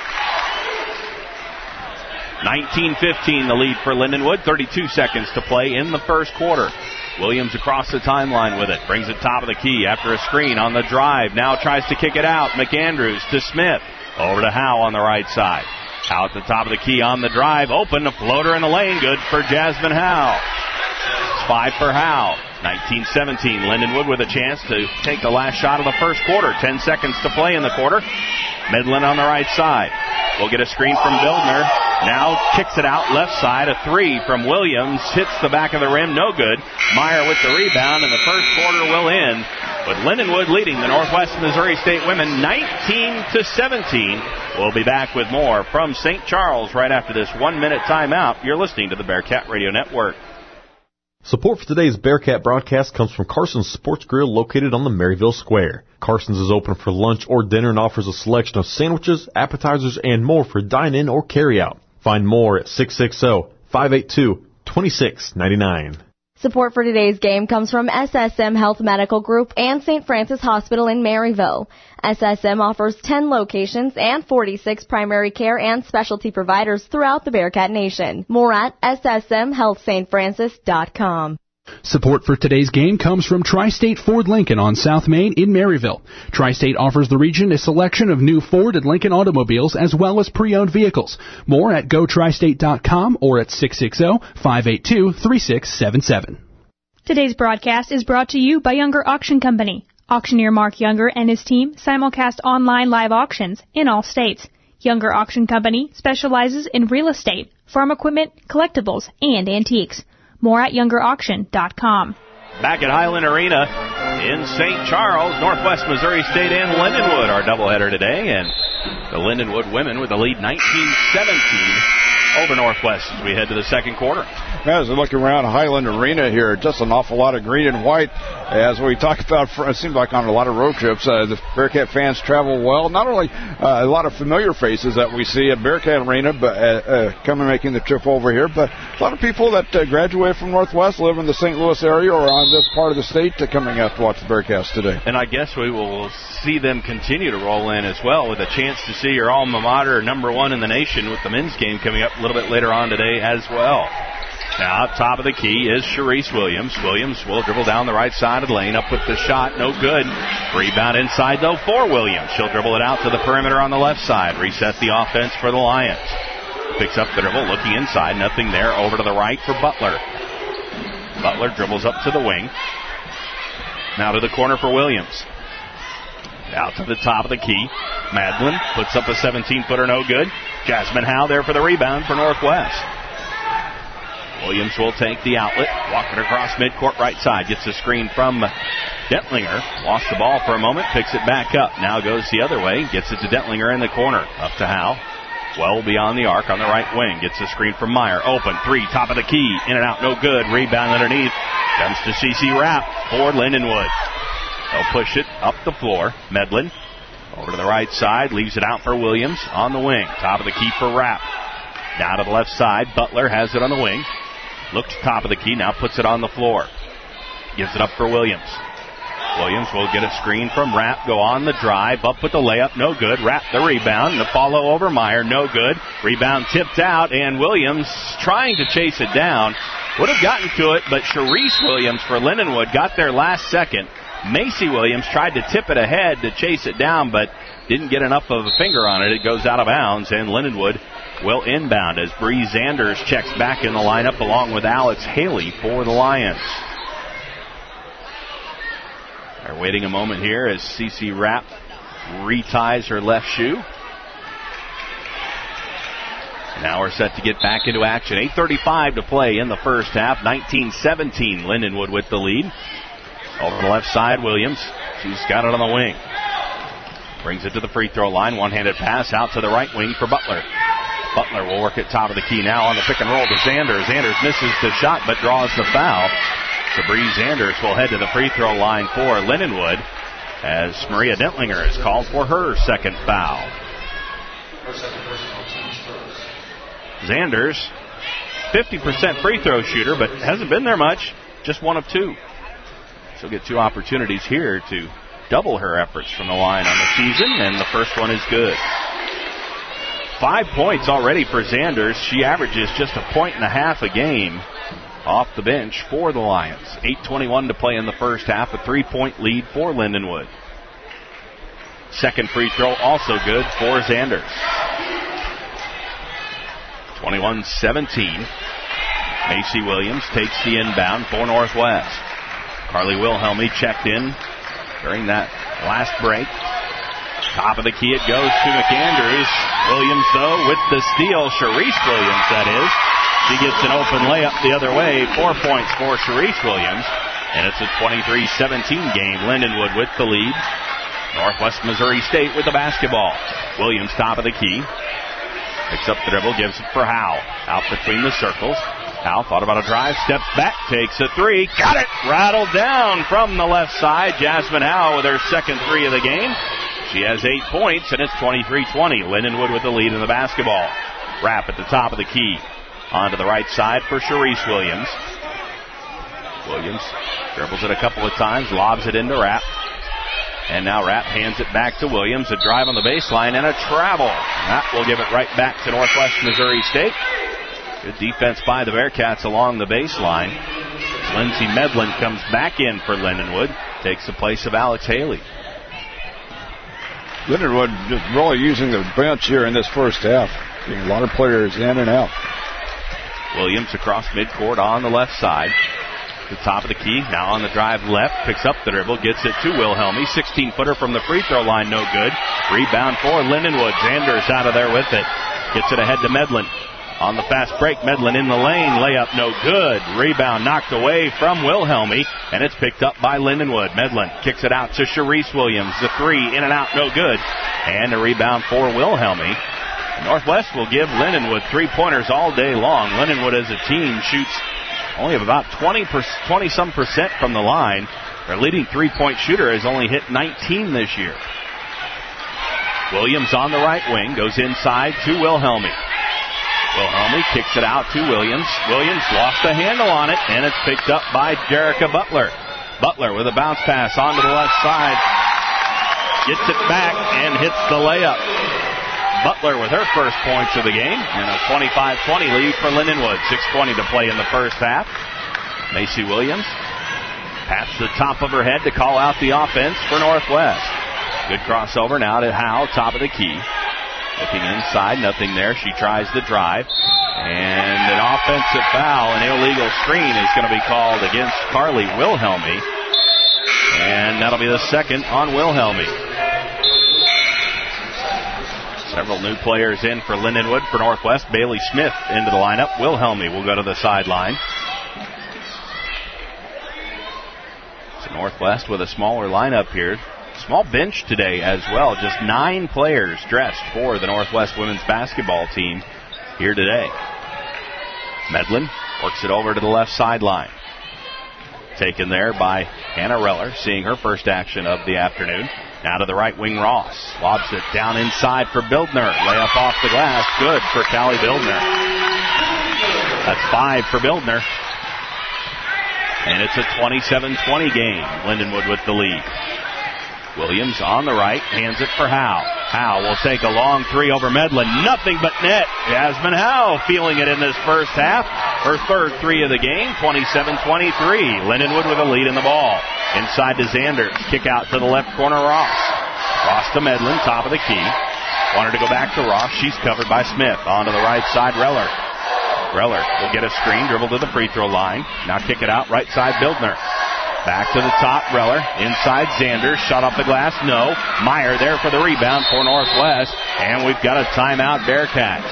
[SPEAKER 2] 19-15 the lead for Lindenwood. 32 seconds to play in the first quarter. Williams across the timeline with it. Brings it top of the key after a screen on the drive. Now tries to kick it out. McAndrews to Smith. Over to Howe on the right side. Howe at the top of the key on the drive. Open, a floater in the lane. Good for Jasmine Howe. It's 5 for Howe. 19-17. Lindenwood with a chance to take the last shot of the first quarter. 10 seconds to play in the quarter. Midland on the right side. We'll get a screen from Bildner. Now kicks it out left side. A three from Williams. Hits the back of the rim. No good. Meyer with the rebound, and the first quarter will end with Lindenwood leading the Northwest Missouri State women 19-17. We'll be back with more from St. Charles right after this 1-minute timeout. You're listening to the Bearcat Radio Network.
[SPEAKER 6] Support for today's Bearcat broadcast comes from Carson's Sports Grill located on the Maryville Square. Carson's is open for lunch or dinner and offers a selection of sandwiches, appetizers, and more for dine-in or carry-out. Find more at 660-582-2699.
[SPEAKER 10] Support for today's game comes from SSM Health Medical Group and St. Francis Hospital in Maryville. SSM offers 10 locations and 46 primary care and specialty providers throughout the Bearcat Nation. More at ssmhealthstfrancis.com.
[SPEAKER 9] Support for today's game comes from Tri-State Ford Lincoln on South Main in Maryville. Tri-State offers the region a selection of new Ford and Lincoln automobiles as well as pre-owned vehicles. More at GoTriState.com or at 660-582-3677.
[SPEAKER 7] Today's broadcast is brought to you by Younger Auction Company. Auctioneer Mark Younger and his team simulcast online live auctions in all states. Younger Auction Company specializes in real estate, farm equipment, collectibles, and antiques. More at YoungerAuction.com.
[SPEAKER 2] Back at Highland Arena in St. Charles, Northwest Missouri State and Lindenwood, our doubleheader today. And the Lindenwood women with the lead 19-17 over Northwest as we head to the second quarter.
[SPEAKER 3] As we look around Highland Arena here, just an awful lot of green and white. As we talk about, it seems like on a lot of road trips, the Bearcat fans travel well. Not only a lot of familiar faces that we see at Bearcat Arena, but making the trip over here, but a lot of people that graduate from Northwest, live in the St. Louis area or on this part of the state, coming out to watch the Bearcats today.
[SPEAKER 2] And I guess we will see them continue to roll in as well, with a chance to see your alma mater, number one in the nation, with the men's game coming up a little bit later on today as well. Now, top of the key is Sharice Williams. Williams will dribble down the right side of the lane, up with the shot, no good. Rebound inside, though, for Williams. She'll dribble it out to the perimeter on the left side, reset the offense for the Lions. Picks up the dribble, looking inside, nothing there. Over to the right for Butler. Butler dribbles up to the wing. Now to the corner for Williams. Out to the top of the key. Madeline puts up a 17-footer, no good. Jasmine Howe there for the rebound for Northwest. Williams will take the outlet, walking across midcourt right side. Gets a screen from Dentlinger. Lost the ball for a moment, picks it back up. Now goes the other way, gets it to Dentlinger in the corner. Up to Howe. Well beyond the arc on the right wing. Gets a screen from Meyer. Open, three, top of the key. In and out, no good. Rebound underneath. Comes to CC Rapp for Lindenwood. They'll push it up the floor. Medlin over to the right side. Leaves it out for Williams on the wing. Top of the key for Rapp. Now to the left side. Butler has it on the wing. Looks top of the key. Now puts it on the floor. Gives it up for Williams. Williams will get a screen from Rapp, go on the drive, up with the layup, no good. Rapp the rebound, the follow over Meyer, no good. Rebound tipped out, and Williams trying to chase it down. Would have gotten to it, but Sharice Williams for Lindenwood got there last second. Macy Williams tried to tip it ahead to chase it down, but didn't get enough of a finger on it. It goes out of bounds, and Lindenwood will inbound as Bree Zanders checks back in the lineup along with Alex Haley for the Lions. They're waiting a moment here as CC Rapp reties her left shoe. Now we're set to get back into action. 8:35 to play in the first half. 19-17, Lindenwood with the lead. Over the left side, Williams. She's got it on the wing. Brings it to the free throw line. One-handed pass out to the right wing for Butler. Butler will work at top of the key now on the pick and roll to Zanders. Zanders misses the shot but draws the foul. Sabree Zanders will head to the free throw line for Lindenwood as Maria Dentlinger is called for her second foul. Zanders, 50% free throw shooter, but hasn't been there much. Just one of two. She'll get two opportunities here to double her efforts from the line on the season, and the first one is good. 5 points already for Zanders. She averages just 1.5 points a game off the bench for the Lions. 8:21 to play in the first half, a 3-point lead for Lindenwood. Second free throw also good for Zanders. 21-17. Macy Williams takes the inbound for Northwest. Carly Wilhelmy checked in during that last break. Top of the key it goes to McAndrews. Williams, though, with the steal. Sharice Williams, that is. She gets an open layup the other way. 4 points for Sharice Williams. And it's a 23-17 game. Lindenwood with the lead. Northwest Missouri State with the basketball. Williams, top of the key. Picks up the dribble, gives it for Howe. Out between the circles. Howe thought about a drive, steps back, takes a three. Got it! Rattled down from the left side. Jasmine Howe with her second three of the game. She has 8 points, and it's 23-20. Lindenwood with the lead in the basketball. Rapp at the top of the key. Onto the right side for Sharice Williams. Williams dribbles it a couple of times, lobs it into Rapp. And now Rapp hands it back to Williams. A drive on the baseline and a travel. That will give it right back to Northwest Missouri State. Good defense by the Bearcats along the baseline. Lindsey Medlin comes back in for Lindenwood. Takes the place of Alex Haley.
[SPEAKER 3] Lindenwood just really using the bench here in this first half. Getting a lot of players in and out.
[SPEAKER 2] Williams across midcourt on the left side. The top of the key, now on the drive left, picks up the dribble, gets it to Wilhelmy. 16-footer from the free throw line, no good. Rebound for Lindenwood. Zanders out of there with it. Gets it ahead to Medlin. On the fast break, Medlin in the lane, layup no good. Rebound knocked away from Wilhelmy, and it's picked up by Lindenwood. Medlin kicks it out to Sharice Williams. The three, in and out, no good. And a rebound for Wilhelmy. Northwest will give Lindenwood 3-pointers all day long. Lindenwood as a team shoots only about 20-some% from the line. Their leading 3-point shooter has only hit 19 this year. Williams on the right wing, goes inside to Wilhelmy. Wilhelmy kicks it out to Williams. Williams lost the handle on it, and it's picked up by Jerica Butler. Butler with a bounce pass onto the left side. Gets it back and hits the layup. Butler with her first points of the game, and a 25-20 lead for Lindenwood. 6:20 to play in the first half. Macy Williams pats the top of her head to call out the offense for Northwest. Good crossover now to Howe, top of the key. Looking inside, nothing there. She tries the drive. And an offensive foul, an illegal screen is going to be called against Carly Wilhelmy. And that'll be the second on Wilhelmy. Several new players in for Lindenwood. For Northwest, Bailey Smith into the lineup. Wilhelmy will go to the sideline. So Northwest with a smaller lineup here. Small bench today as well. Just 9 players dressed for the Northwest women's basketball team here today. Medlin works it over to the left sideline. Taken there by Hannah Reller, seeing her first action of the afternoon. Now to the right wing, Ross. Lobs it down inside for Bildner. Layup off the glass. Good for Callie Bildner. That's 5 for Bildner. And it's a 27-20 game. Lindenwood with the lead. Williams on the right, hands it for Howe. Howe will take a long three over Medlin. Nothing but net. Jasmine Howe feeling it in this first half. Her third three of the game, 27-23. Lindenwood with a lead in the ball. Inside to Zanders. Kick out to the left corner, Ross. Ross to Medlin, top of the key. Wanted to go back to Ross. She's covered by Smith. On to the right side, Reller. Reller will get a screen, dribble to the free throw line. Now kick it out, right side, Bildner. Back to the top, Reller. Inside, Zanders. Shot off the glass, no. Meyer there for the rebound for Northwest. And we've got a timeout, Bearcats.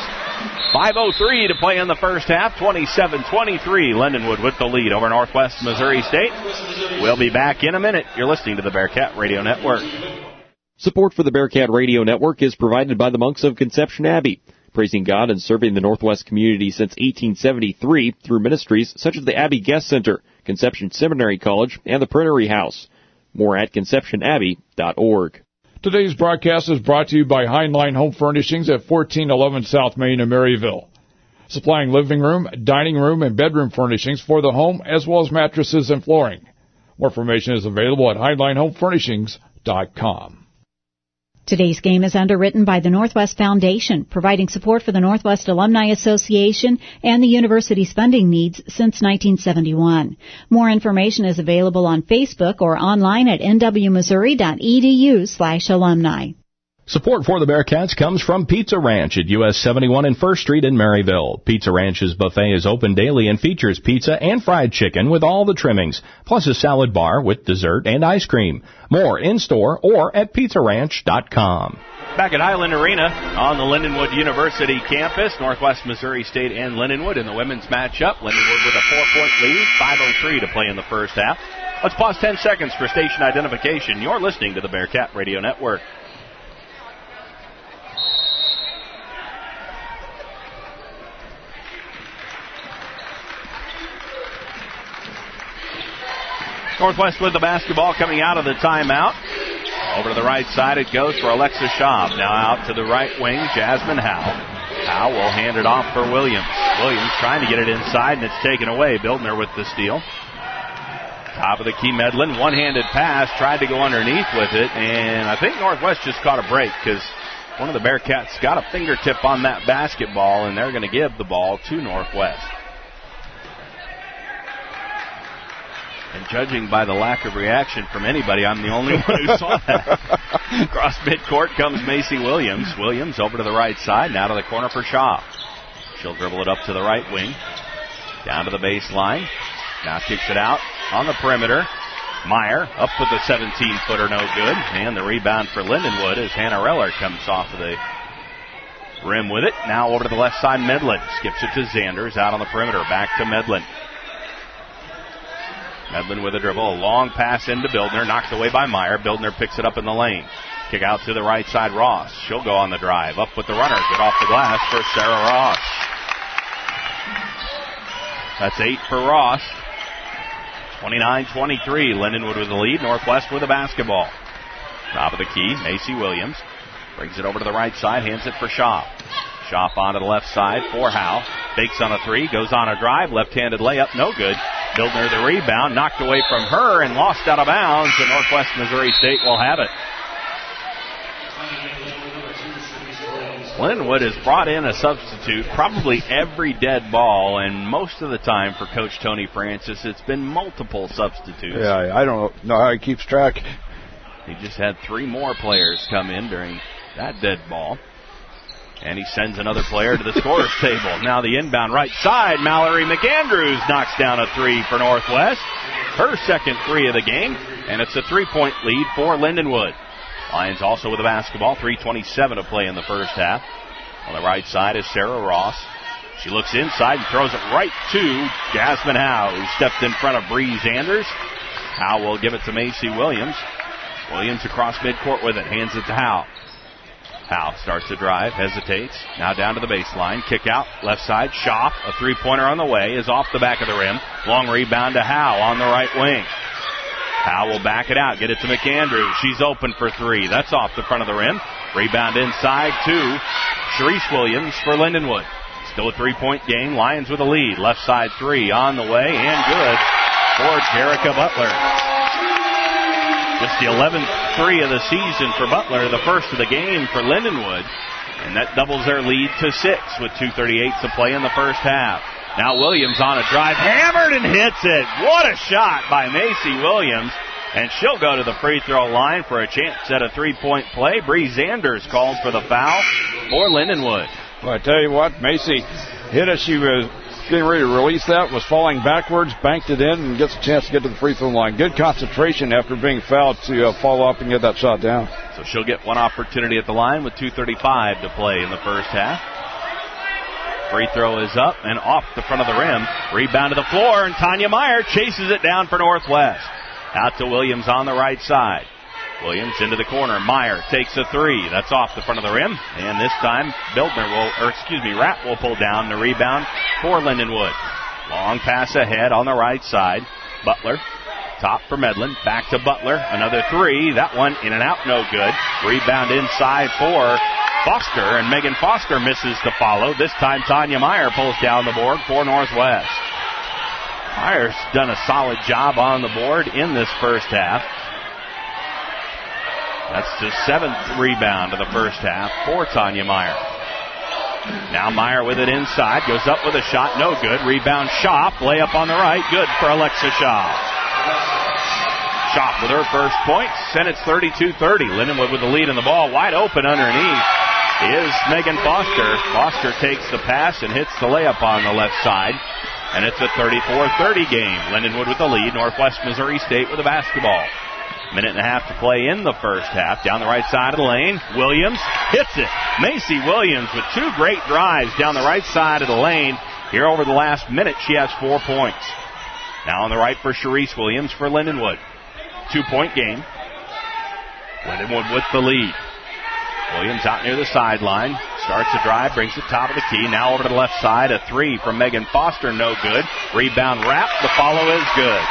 [SPEAKER 2] 5:03 to play in the first half. 27-23. Lindenwood with the lead over Northwest Missouri State. We'll be back in a minute. You're listening to the Bearcat Radio Network.
[SPEAKER 11] Support for the Bearcat Radio Network is provided by the monks of Conception Abbey, praising God and serving the Northwest community since 1873 through ministries such as the Abbey Guest Center, Conception Seminary College, and the Prairie House. More at conceptionabbey.org.
[SPEAKER 3] Today's broadcast is brought to you by Heinlein Home Furnishings at 1411 South Main in Maryville, supplying living room, dining room, and bedroom furnishings for the home as well as mattresses and flooring. More information is available at HeinleinHomeFurnishings.com.
[SPEAKER 4] Today's game is underwritten by the Northwest Foundation, providing support for the Northwest Alumni Association and the university's funding needs since 1971. More information is available on Facebook or online at nwmissouri.edu/alumni.
[SPEAKER 13] Support for the Bearcats comes from Pizza Ranch at US 71 and 1st Street in Maryville. Pizza Ranch's buffet is open daily and features pizza and fried chicken with all the trimmings, plus a salad bar with dessert and ice cream. More in-store or at pizzaranch.com.
[SPEAKER 2] Back at Highland Arena on the Lindenwood University campus, Northwest Missouri State and Lindenwood in the women's matchup. Lindenwood with a 4-point lead, 5:03 to play in the first half. Let's pause 10 seconds for station identification. You're listening to the Bearcat Radio Network. Northwest with the basketball coming out of the timeout. Over to the right side it goes for Alexa Schaub. Now out to the right wing, Jasmine Howe. Howe will hand it off for Williams. Williams trying to get it inside, and it's taken away. Bildner with the steal. Top of the key, Medlin. One-handed pass, tried to go underneath with it, and I think Northwest just caught a break because one of the Bearcats got a fingertip on that basketball, and they're going to give the ball to Northwest. And judging by the lack of reaction from anybody, I'm the only one who saw that. Across midcourt comes Macy Williams. Williams over to the right side, now to the corner for Shaw. She'll dribble it up to the right wing. Down to the baseline. Now kicks it out on the perimeter. Meyer up with the 17-footer, no good. And the rebound for Lindenwood as Hannah Reller comes off of the rim with it. Now over to the left side, Medlin. Skips it to Zanders out on the perimeter. Back to Medlin. Medlin with a dribble, a long pass into Bildner, knocked away by Meyer. Bildner picks it up in the lane. Kick out to the right side, Ross. She'll go on the drive, up with the runner, get off the glass for Sarah Ross. That's 8 for Ross. 29-23, Lindenwood with the lead, Northwest with the basketball. Top of the key, Macy Williams. Brings it over to the right side, hands it for Schaub. Schaub onto the left side for Howe. Fakes on a three, goes on a drive, left-handed layup, no good. Bildner the rebound, knocked away from her and lost out of bounds, and Northwest Missouri State will have it. Lindenwood has brought in a substitute probably every dead ball, and most of the time for Coach Tony Francis, it's been multiple substitutes.
[SPEAKER 3] Yeah, I don't know how he keeps track.
[SPEAKER 2] He just had 3 more players come in during that dead ball. And he sends another player to the scorer's table. Now the inbound right side, Mallory McAndrews knocks down a 3 for Northwest. Her second 3 of the game, and it's a 3-point lead for Lindenwood. Lions also with the basketball, 3:27 to play in the first half. On the right side is Sarah Ross. She looks inside and throws it right to Jasmine Howe, who stepped in front of Bree Zanders. Howe will give it to Macy Williams. Williams across midcourt with it, hands it to Howe. Howe starts the drive, hesitates, now down to the baseline, kick out, left side, Schaub, a 3-pointer on the way, is off the back of the rim, long rebound to Howe on the right wing. Howe will back it out, get it to McAndrews, she's open for 3, that's off the front of the rim, rebound inside to Sharice Williams for Lindenwood. Still a 3-point game, Lions with a lead, left side 3 on the way, and good for Jerica Butler. Just the 11th 3 of the season for Butler, the first of the game for Lindenwood. And that doubles their lead to 6 with 2:38 to play in the first half. Now Williams on a drive, hammered and hits it. What a shot by Macy Williams. And she'll go to the free throw line for a chance at a 3-point play. Bree Zanders called for the foul for Lindenwood.
[SPEAKER 3] Well, I tell you what, Macy hit it. She was getting ready to release that, was falling backwards, banked it in, and gets a chance to get to the free throw line. Good concentration after being fouled to follow up and get that shot down.
[SPEAKER 2] So she'll get one opportunity at the line with 2:35 to play in the first half. Free throw is up and off the front of the rim. Rebound to the floor, and Tanya Meyer chases it down for Northwest. Out to Williams on the right side. Williams into the corner. Meyer takes a three. That's off the front of the rim. And this time, Rapp will pull down the rebound for Lindenwood. Long pass ahead on the right side. Butler, top for Medlin. Back to Butler. Another three. That one in and out, no good. Rebound inside for Foster, and Megan Foster misses to follow. This time, Tanya Meyer pulls down the board for Northwest. Meyer's done a solid job on the board in this first half. That's the 7th rebound of the first half for Tanya Meyer. Now Meyer with it inside, goes up with a shot, no good. Rebound Schaaf, layup on the right, good for Alexa Schaaf. Schaaf with her first points, and it's 32-30. Lindenwood with the lead in the ball, wide open underneath is Megan Foster. Foster takes the pass and hits the layup on the left side, and it's a 34-30 game. Lindenwood with the lead, Northwest Missouri State with the basketball. Minute and a half to play in the first half. Down the right side of the lane, Williams hits it. Macy Williams with two great drives down the right side of the lane. Here over the last minute, she has 4 points. Now on the right for Sharice Williams for Lindenwood. 2-point game. Lindenwood with the lead. Williams out near the sideline. Starts the drive, brings the top of the key. Now over to the left side, a three from Megan Foster, no good. Rebound Rapp, the follow is good.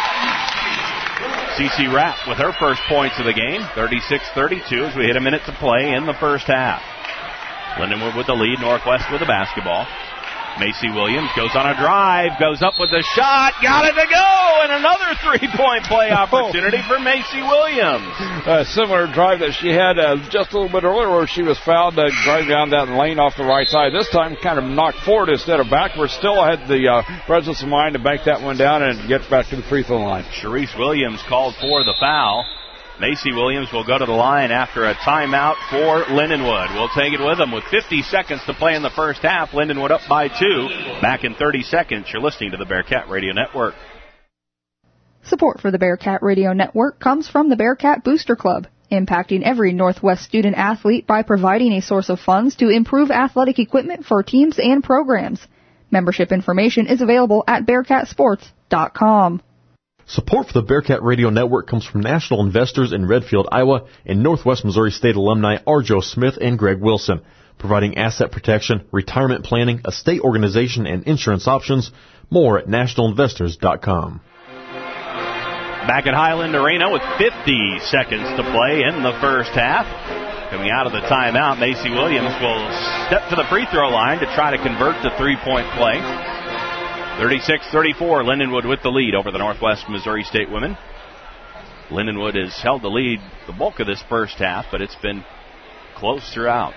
[SPEAKER 2] CeCe Rapp with her first points of the game, 36-32 as we hit a minute to play in the first half. Lindenwood with the lead, Northwest with the basketball. Macy Williams goes on a drive, goes up with a shot, got it to go, and another three-point play opportunity for Macy Williams.
[SPEAKER 3] A similar drive that she had just a little bit earlier where she was fouled driving down that lane off the right side. This time kind of knocked forward instead of backwards. Still had the presence of mind to bank that one down and get back to the free throw line.
[SPEAKER 2] Sharice Williams called for the foul. Macy Williams will go to the line after a timeout for Lindenwood. We'll take it with them with 50 seconds to play in the first half. Lindenwood up by 2. Back in 30 seconds. You're listening to the Bearcat Radio Network.
[SPEAKER 12] Support for the Bearcat Radio Network comes from the Bearcat Booster Club, impacting every Northwest student athlete by providing a source of funds to improve athletic equipment for teams and programs. Membership information is available at BearcatSports.com.
[SPEAKER 6] Support for the Bearcat Radio Network comes from national investors in Redfield, Iowa, and Northwest Missouri State alumni Arjo Smith and Greg Wilson, providing asset protection, retirement planning, estate organization, and insurance options. More at nationalinvestors.com.
[SPEAKER 2] Back at Highland Arena with 50 seconds to play in the first half. Coming out of the timeout, Macy Williams will step to the free throw line to try to convert the three-point play. 36-34, Lindenwood with the lead over the Northwest Missouri State women. Lindenwood has held the lead the bulk of this first half, but it's been close throughout.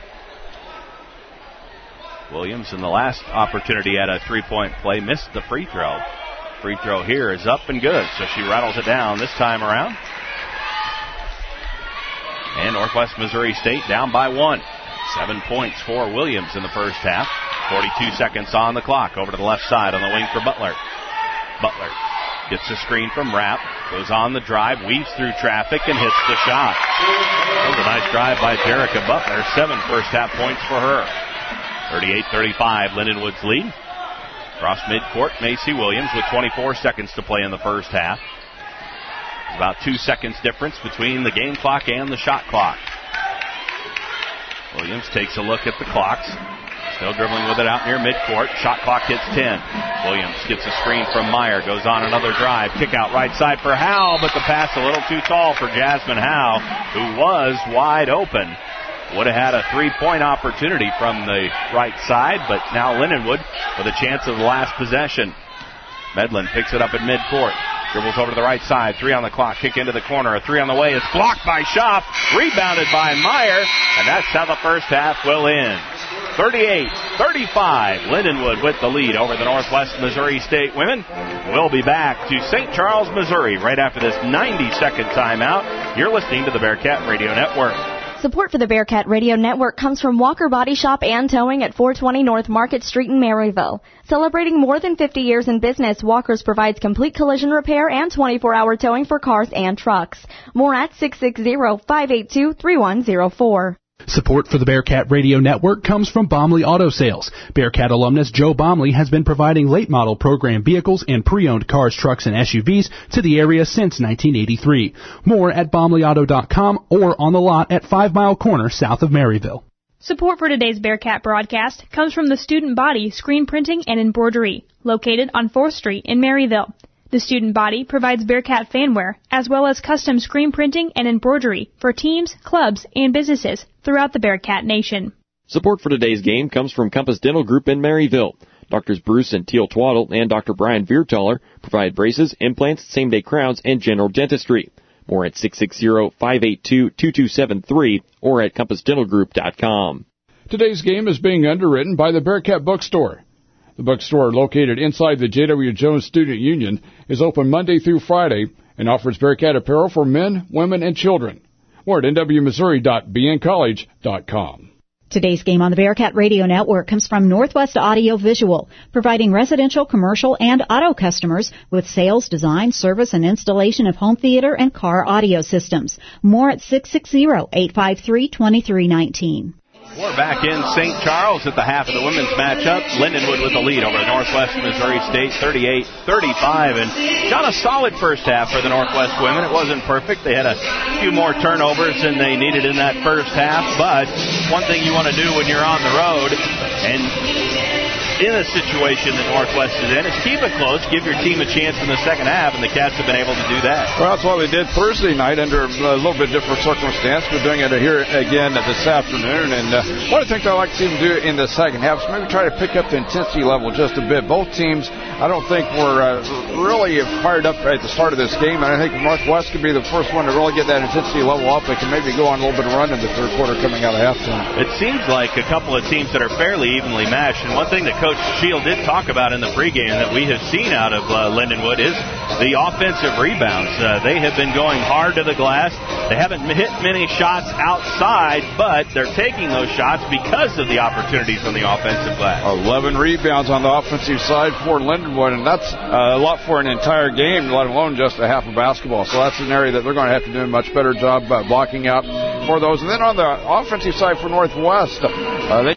[SPEAKER 2] Williams, in the last opportunity at a three-point play, missed the free throw. Free throw here is up and good, so she rattles it down this time around. And Northwest Missouri State down by 1. 7 points for Williams in the first half. 42 seconds on the clock. Over to the left side on the wing for Butler. Butler gets a screen from Rapp. Goes on the drive, weaves through traffic, and hits the shot. That was a nice drive by Jerica Butler. 7 first half points for her. 38-35, Lindenwood's lead. Across midcourt, Macy Williams with 24 seconds to play in the first half. There's about 2 seconds difference between the game clock and the shot clock. Williams takes a look at the clocks. Still dribbling with it out near midcourt. Shot clock hits 10. Williams gets a screen from Meyer. Goes on another drive. Kick out right side for Howe, but the pass a little too tall for Jasmine Howe, who was wide open. Would have had a three-point opportunity from the right side, but now Lindenwood with a chance of the last possession. Medlin picks it up at midcourt. Dribbles over to the right side. 3 on the clock. Kick into the corner. A 3 on the way. It's blocked by Schaaf. Rebounded by Meyer. And that's how the first half will end. 38-35. Lindenwood with the lead over the Northwest Missouri State women. We'll be back to St. Charles, Missouri right after this 90-second timeout. You're listening to the Bearcat Radio Network.
[SPEAKER 10] Support for the Bearcat Radio Network comes from Walker Body Shop and Towing at 420 North Market Street in Maryville. Celebrating more than 50 years in business, Walker's provides complete collision repair and 24-hour towing for cars and trucks. More at 660-582-3104.
[SPEAKER 9] Support for the Bearcat Radio Network comes from Bomley Auto Sales. Bearcat alumnus Joe Bomley has been providing late model program vehicles and pre-owned cars, trucks, and SUVs to the area since 1983. More at BomleyAuto.com or on the lot at 5 Mile Corner south of Maryville.
[SPEAKER 7] Support for today's Bearcat broadcast comes from the Student Body Screen Printing and Embroidery, located on 4th Street in Maryville. The Student Body provides Bearcat fanwear, as well as custom screen printing and embroidery for teams, clubs, and businesses throughout the Bearcat Nation.
[SPEAKER 11] Support for today's game comes from Compass Dental Group in Maryville. Doctors Bruce and Teal Twaddle and Dr. Brian Viertaler provide braces, implants, same-day crowns, and general dentistry. More at 660-582-2273 or at compassdentalgroup.com.
[SPEAKER 3] Today's game is being underwritten by the Bearcat Bookstore. The bookstore, located inside the J.W. Jones Student Union, is open Monday through Friday and offers Bearcat apparel for men, women, and children. More at nwmissouri.bncollege.com.
[SPEAKER 4] Today's game on the Bearcat Radio Network comes from Northwest Audio Visual, providing residential, commercial, and auto customers with sales, design, service, and installation of home theater and car audio systems. More at 660-853-2319.
[SPEAKER 2] We're back in St. Charles at the half of the women's matchup. Lindenwood with the lead over Northwest Missouri State, 38-35. And John, a solid first half for the Northwest women. It wasn't perfect. They had a few more turnovers than they needed in that first half. But one thing you want to do when you're on the road and in a situation that Northwest is in is keep it close, give your team a chance in the second half, and the Cats have been able to do that.
[SPEAKER 3] Well, that's what they did Thursday night under a little bit different circumstance. We're doing it here again this afternoon, and one of the things I like to see them do in the second half is maybe try to pick up the intensity level just a bit. Both teams, I don't think were really fired up at the start of this game, and I think Northwest could be the first one to really get that intensity level up. They can maybe go on a little bit of run in the third quarter coming out of halftime.
[SPEAKER 2] It seems like a couple of teams that are fairly evenly matched, and one thing that Coach Shield did talk about in the pregame that we have seen out of Lindenwood is the offensive rebounds. They have been going hard to the glass. They haven't hit many shots outside, but they're taking those shots because of the opportunities on the offensive glass.
[SPEAKER 3] 11 rebounds on the offensive side for Lindenwood, and that's a lot for an entire game, let alone just a half of basketball. So that's an area that they're going to have to do a much better job blocking out for those. And then on the offensive side for Northwest, they